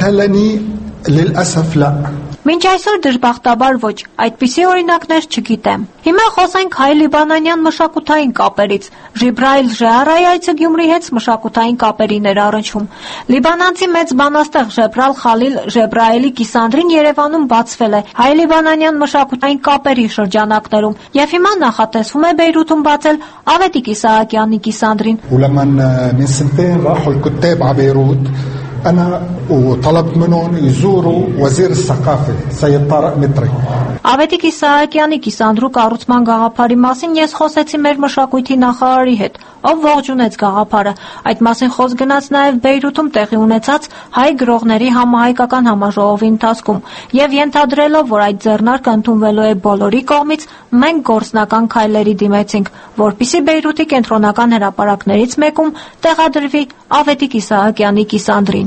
Մինչ այսօր դժբախտաբար ոչ, այդպիսի օրինակներ չգիտեմ։ Հիմա խոսենք հայ-լիբանանյան մշակութային կապերից։ Ժիբրայել Ժեարայի այցը Գյումրի հետ մշակութային կապերին էր առնչվում։ Լիբանանցի մեծ բանաստեղծ Ժեբրալ Խալիլ Ժեբրայելի կիսանդրին Երևանում բացվել է հայ-լիբանանյան մշակութային կապերի շրջանակներում, եւ հիմա նախատեսվում է Բեյրութում բացել Ավետիք Իսահակյանի կիսանդրին։ أنا وطلبت منهم يزوروا وزير الثقافة سيد طارق مطري. Ավետիք Իսահակյանի կիսանդրու կառուցման գաղափարի մասին ես խոսեցի մեր մշակույթի նախարարի հետ, ով ողջունեց գաղափարը։ Այդ մասին խոսք գնաց նաև Բեյրութում տեղի ունեցած հայ գրողների համահայկական համաժողովի ընթացքում եւ ենթադրելով, որ այդ ձեռնարկը ընդունվելու է բոլորի կողմից, մենք գործնական քայլերի դիմեցինք, որպիսի Բեյրութի կենտրոնական հրապարակներից մեկում տեղադրվի Ավետիք Իսահակյանի կիսանդրին։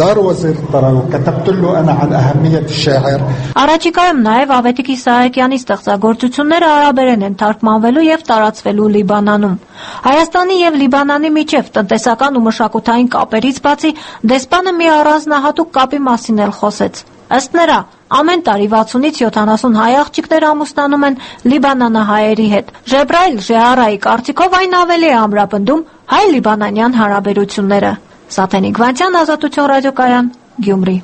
Առաջիկայում նաև Ավետիք Իսահակյանի ստեղծագործությունները արաբերեն են թարգմանվելու եւ տարածվելու Լիբանանում։ Հայաստանի եւ Լիբանանի միջև տնտեսական ու մշակութային կապերից բացի դեսպանը մի առանձնահատուկ կապի մասին էլ խոսեց։ Ըստ նրա, ամեն տարի վաթսունից յոթանասուն հայ աղջիկներ ամուսնանում են լիբանանահայերի հետ։ Ժեբրայել Ժեարայի կարծիքով այն ավելի է ամրապնդում հայ-լիբանանյան հարաբերությունները։ Սաթենիկ Վանցյան, Ազատություն ռադիոկայան, Գյումրի։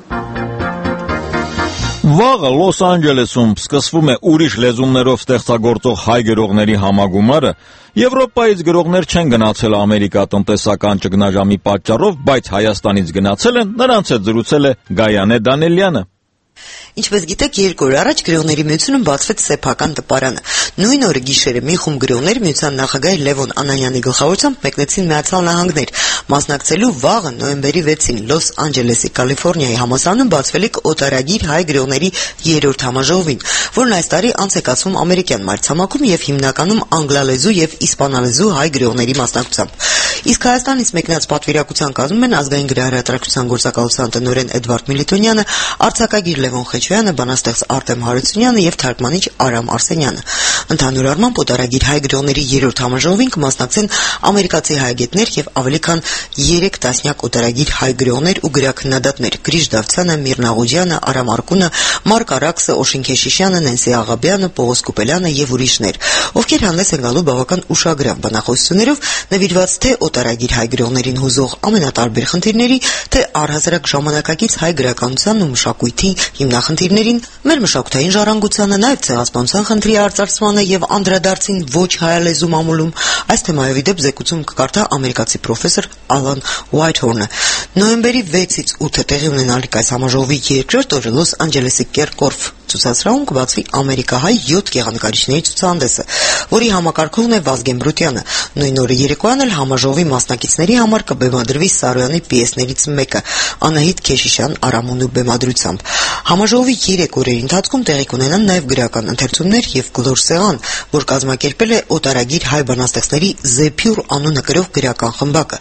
Վաղը Լոս Անջելեսում սկսվում է ուրիշ լեզուներով ստեղծագործող հայ գրողների համագումարը։ Եվրոպայից գրողներ չեն գնացել Ամերիկա տնտեսական ճգնաժամի պատճառով, բայց Հայաստանից գնացել են, նրանց հետ զրուցել է Գայանե Դանելյանը։ Ինչպես գիտեք, երկու օր առաջ գրողների միությունում բացվեց սեփական տպարանը։ Նույն օրը գիշերը մի խումբ գրողներ միության նախագահ Լևոն Անանյանի գլխավորությամբ մեկնեցին Միացյալ Նահանգներ, մասնակցելու վաղը նոյեմբերի վեցին Լոս Անջելեսի Կալիֆոռնիայի համալսարանում բացվելիք օտարագիր հայ գրողների երրորդ համաժողովին, որն այս տարի անց է կացվում ամերիկյան մայրցամաքում եւ հիմնականում անգլալեզու եւ իսպանալեզու հայ գրողների մասնակցությամբ։ Իսկ Հայաստանից մեկնած պատվիրակության կազմում են ազգային գրահրատարակչության գործակալության տնօրեն Էդվարդ Միլիտոնյանը, արձակագիր Լևոն Խեչոյանը, բանաստեղծ Արտեմ Հարությունյանը եւ թարգմանիչ Արամ Արսենյանը։ Ընդհանուր առմամբ օտարագիր հայ գրողների երրորդ համաժողովին կմասնակցեն ամերիկացի հայագետներ եւ ավելի քան երեք տասնյակ օտարագիր հայ գրողներ ու գրաքննադատներ՝ Գրիշ Դավթյանը, Միրնա Ղուջյանը, Արամ Արկունը, Մարկ Արաքսը, Օշին Քեշիշյանը, Նենսի Աղաբյանը, Պողոս Կուպելյանը եւ ուրիշներ, ովքեր հանդես են գալու բավական ուշագրավ բանախոսություններով նվիրված թե օտարագիր հայ գրողներին հուզող ամենատարբեր խնդիրների, թե առհասարակ ժամանակակից հայ գրականության ու մշակույթի հիմնախնդիրներին, մեր մշակութային ժառանգությանը, նաև ցեղասպանության խնդրի արծարծմանը եւ անդրադարձին ոչ հայալեզու մամուլում։ Այս թեմայով ի դեպ զեկուցում կկարդա ամերիկացի պրոֆեսոր Ալան Ուայթհորնը։ Նոյեմբերի վեցից ութը տեղի ունենալիք այս համաժողովի երկրորդ օրը Լոս Անջելեսի Կերկորֆ ցուցասրահում կբացվի ամերիկահայ յոթ գեղանկարիչների ցուցահանդեսը, որի համակարգողն է Վազգեն Բրուտյանը։ Նույն օրը երեկոյան էլ համաժողովի մասնակիցների համար կբեմադրվի Սարոյանի պիեսներից մեկը՝ Անահիտ Քեշիշյան Արամունու բեմադրությամբ։ Համաժողովի երեք օրերի ընթացքում տեղի կունենան նաև գրական ընթերցումներ եւ գլոր սեղան, որ կազմակերպել է օտարագիր հայ բանաստեղծների Զեփյուր անունը կրող գրական խմբակը։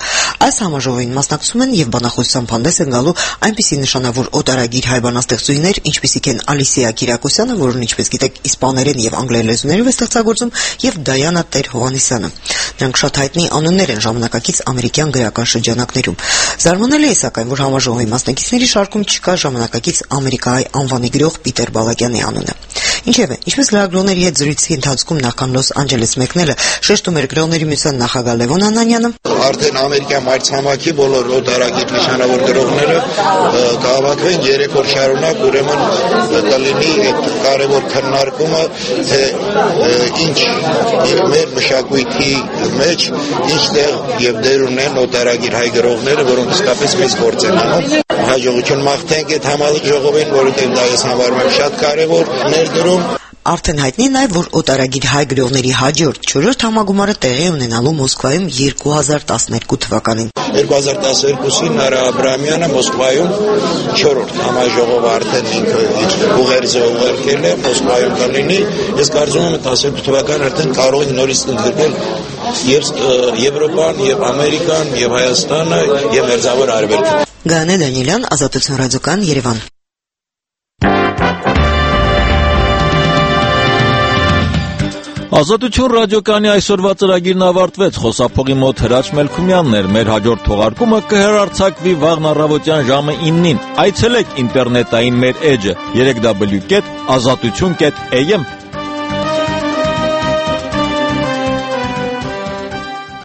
Այս համաժողովին մասնակցում են եւ բանախոսությամբ հանդես են գալու այնպիսի նշանավոր օտարագիր հայ բանաստեղծուհիներ, ինչպիսիք են Ալիսիա Կիրակոսյանը, որն ինչպես գիտեք իսպաներեն եւ անգլերեն լեզուներով է ստեղծագործում, եւ Դայանա Տեր-Հովհաննիսյանը։ Նրանք շատ հայտնի անուններ են ժամանակակից ամերիկյան գրական շրջանակներում։ Զարմանալի է սակայն, որ համաժողովի մասնակիցների շարքում չկա ժամանակակից ամերիկահայ անվանի գրող Պիտեր Բալագյանի անունը։ Ինչևէ, ինչպես լրագրողների հետ զրույցի ընթացքում նախքան Լոս Անջելես մեկնելը շեշտում էր գրողների միության նախագահ Լևոն Անանյանը, արդեն ամերիկյան մայրցամաքի բոլոր օտարագիր նշանավոր գրողները կհավաքվեն երեք օր շարունակ, ուրեմն կլինի այդ կարևոր քննարկումը, թե ինչ մեր մշակույթի մեջ ինչտեղ եւ դեր ունեն օտարագիր հայ գրողները, որոնք իսկապես մեծ գործ են անում։ Հաջողություն մաղթենք այդ համաժողովին, որովհետեւ դա ես համարում եմ շատ կարևոր ներդրում։ Արդեն հայտնի է նաև, որ օտարագիր հայ գրողների հաջորդ չորրորդ համագումարը տեղի ունենալու Մոսկվայում երկու հազար տասներկու թվականին։ երկու հազար տասներկուսին Նարա Աբրահամյանը Մոսկվայում չորրորդ համաժողովը արդեն ինքը ուղերձը ուղարկել է, Մոսկվայում կլինի։ Ես կարծում եմ տասներկու թվականն արդեն կարող են նորից ընդգրկել եւ Եվրոպան, եւ Ամերիկան, եւ Հայաստանը, եւ Մերձավոր Արևելքը։ Գանե Դանիելյան, Ազատություն ռադիոկայան, Երևան։ Ազատություն ռադիոկայանի այսօրվա ծրագիրն ավարտվեց։ Խոսափողի մոտ Հրաչ Մելքումյանն էր։ Մեր հաջորդ թողարկումը կհեռարձակվի վաղն առավոտյան ժամը իննին։ Այցելեք ինտերնետային մեր էջը՝ երեք w կետ ազատություն կետ a m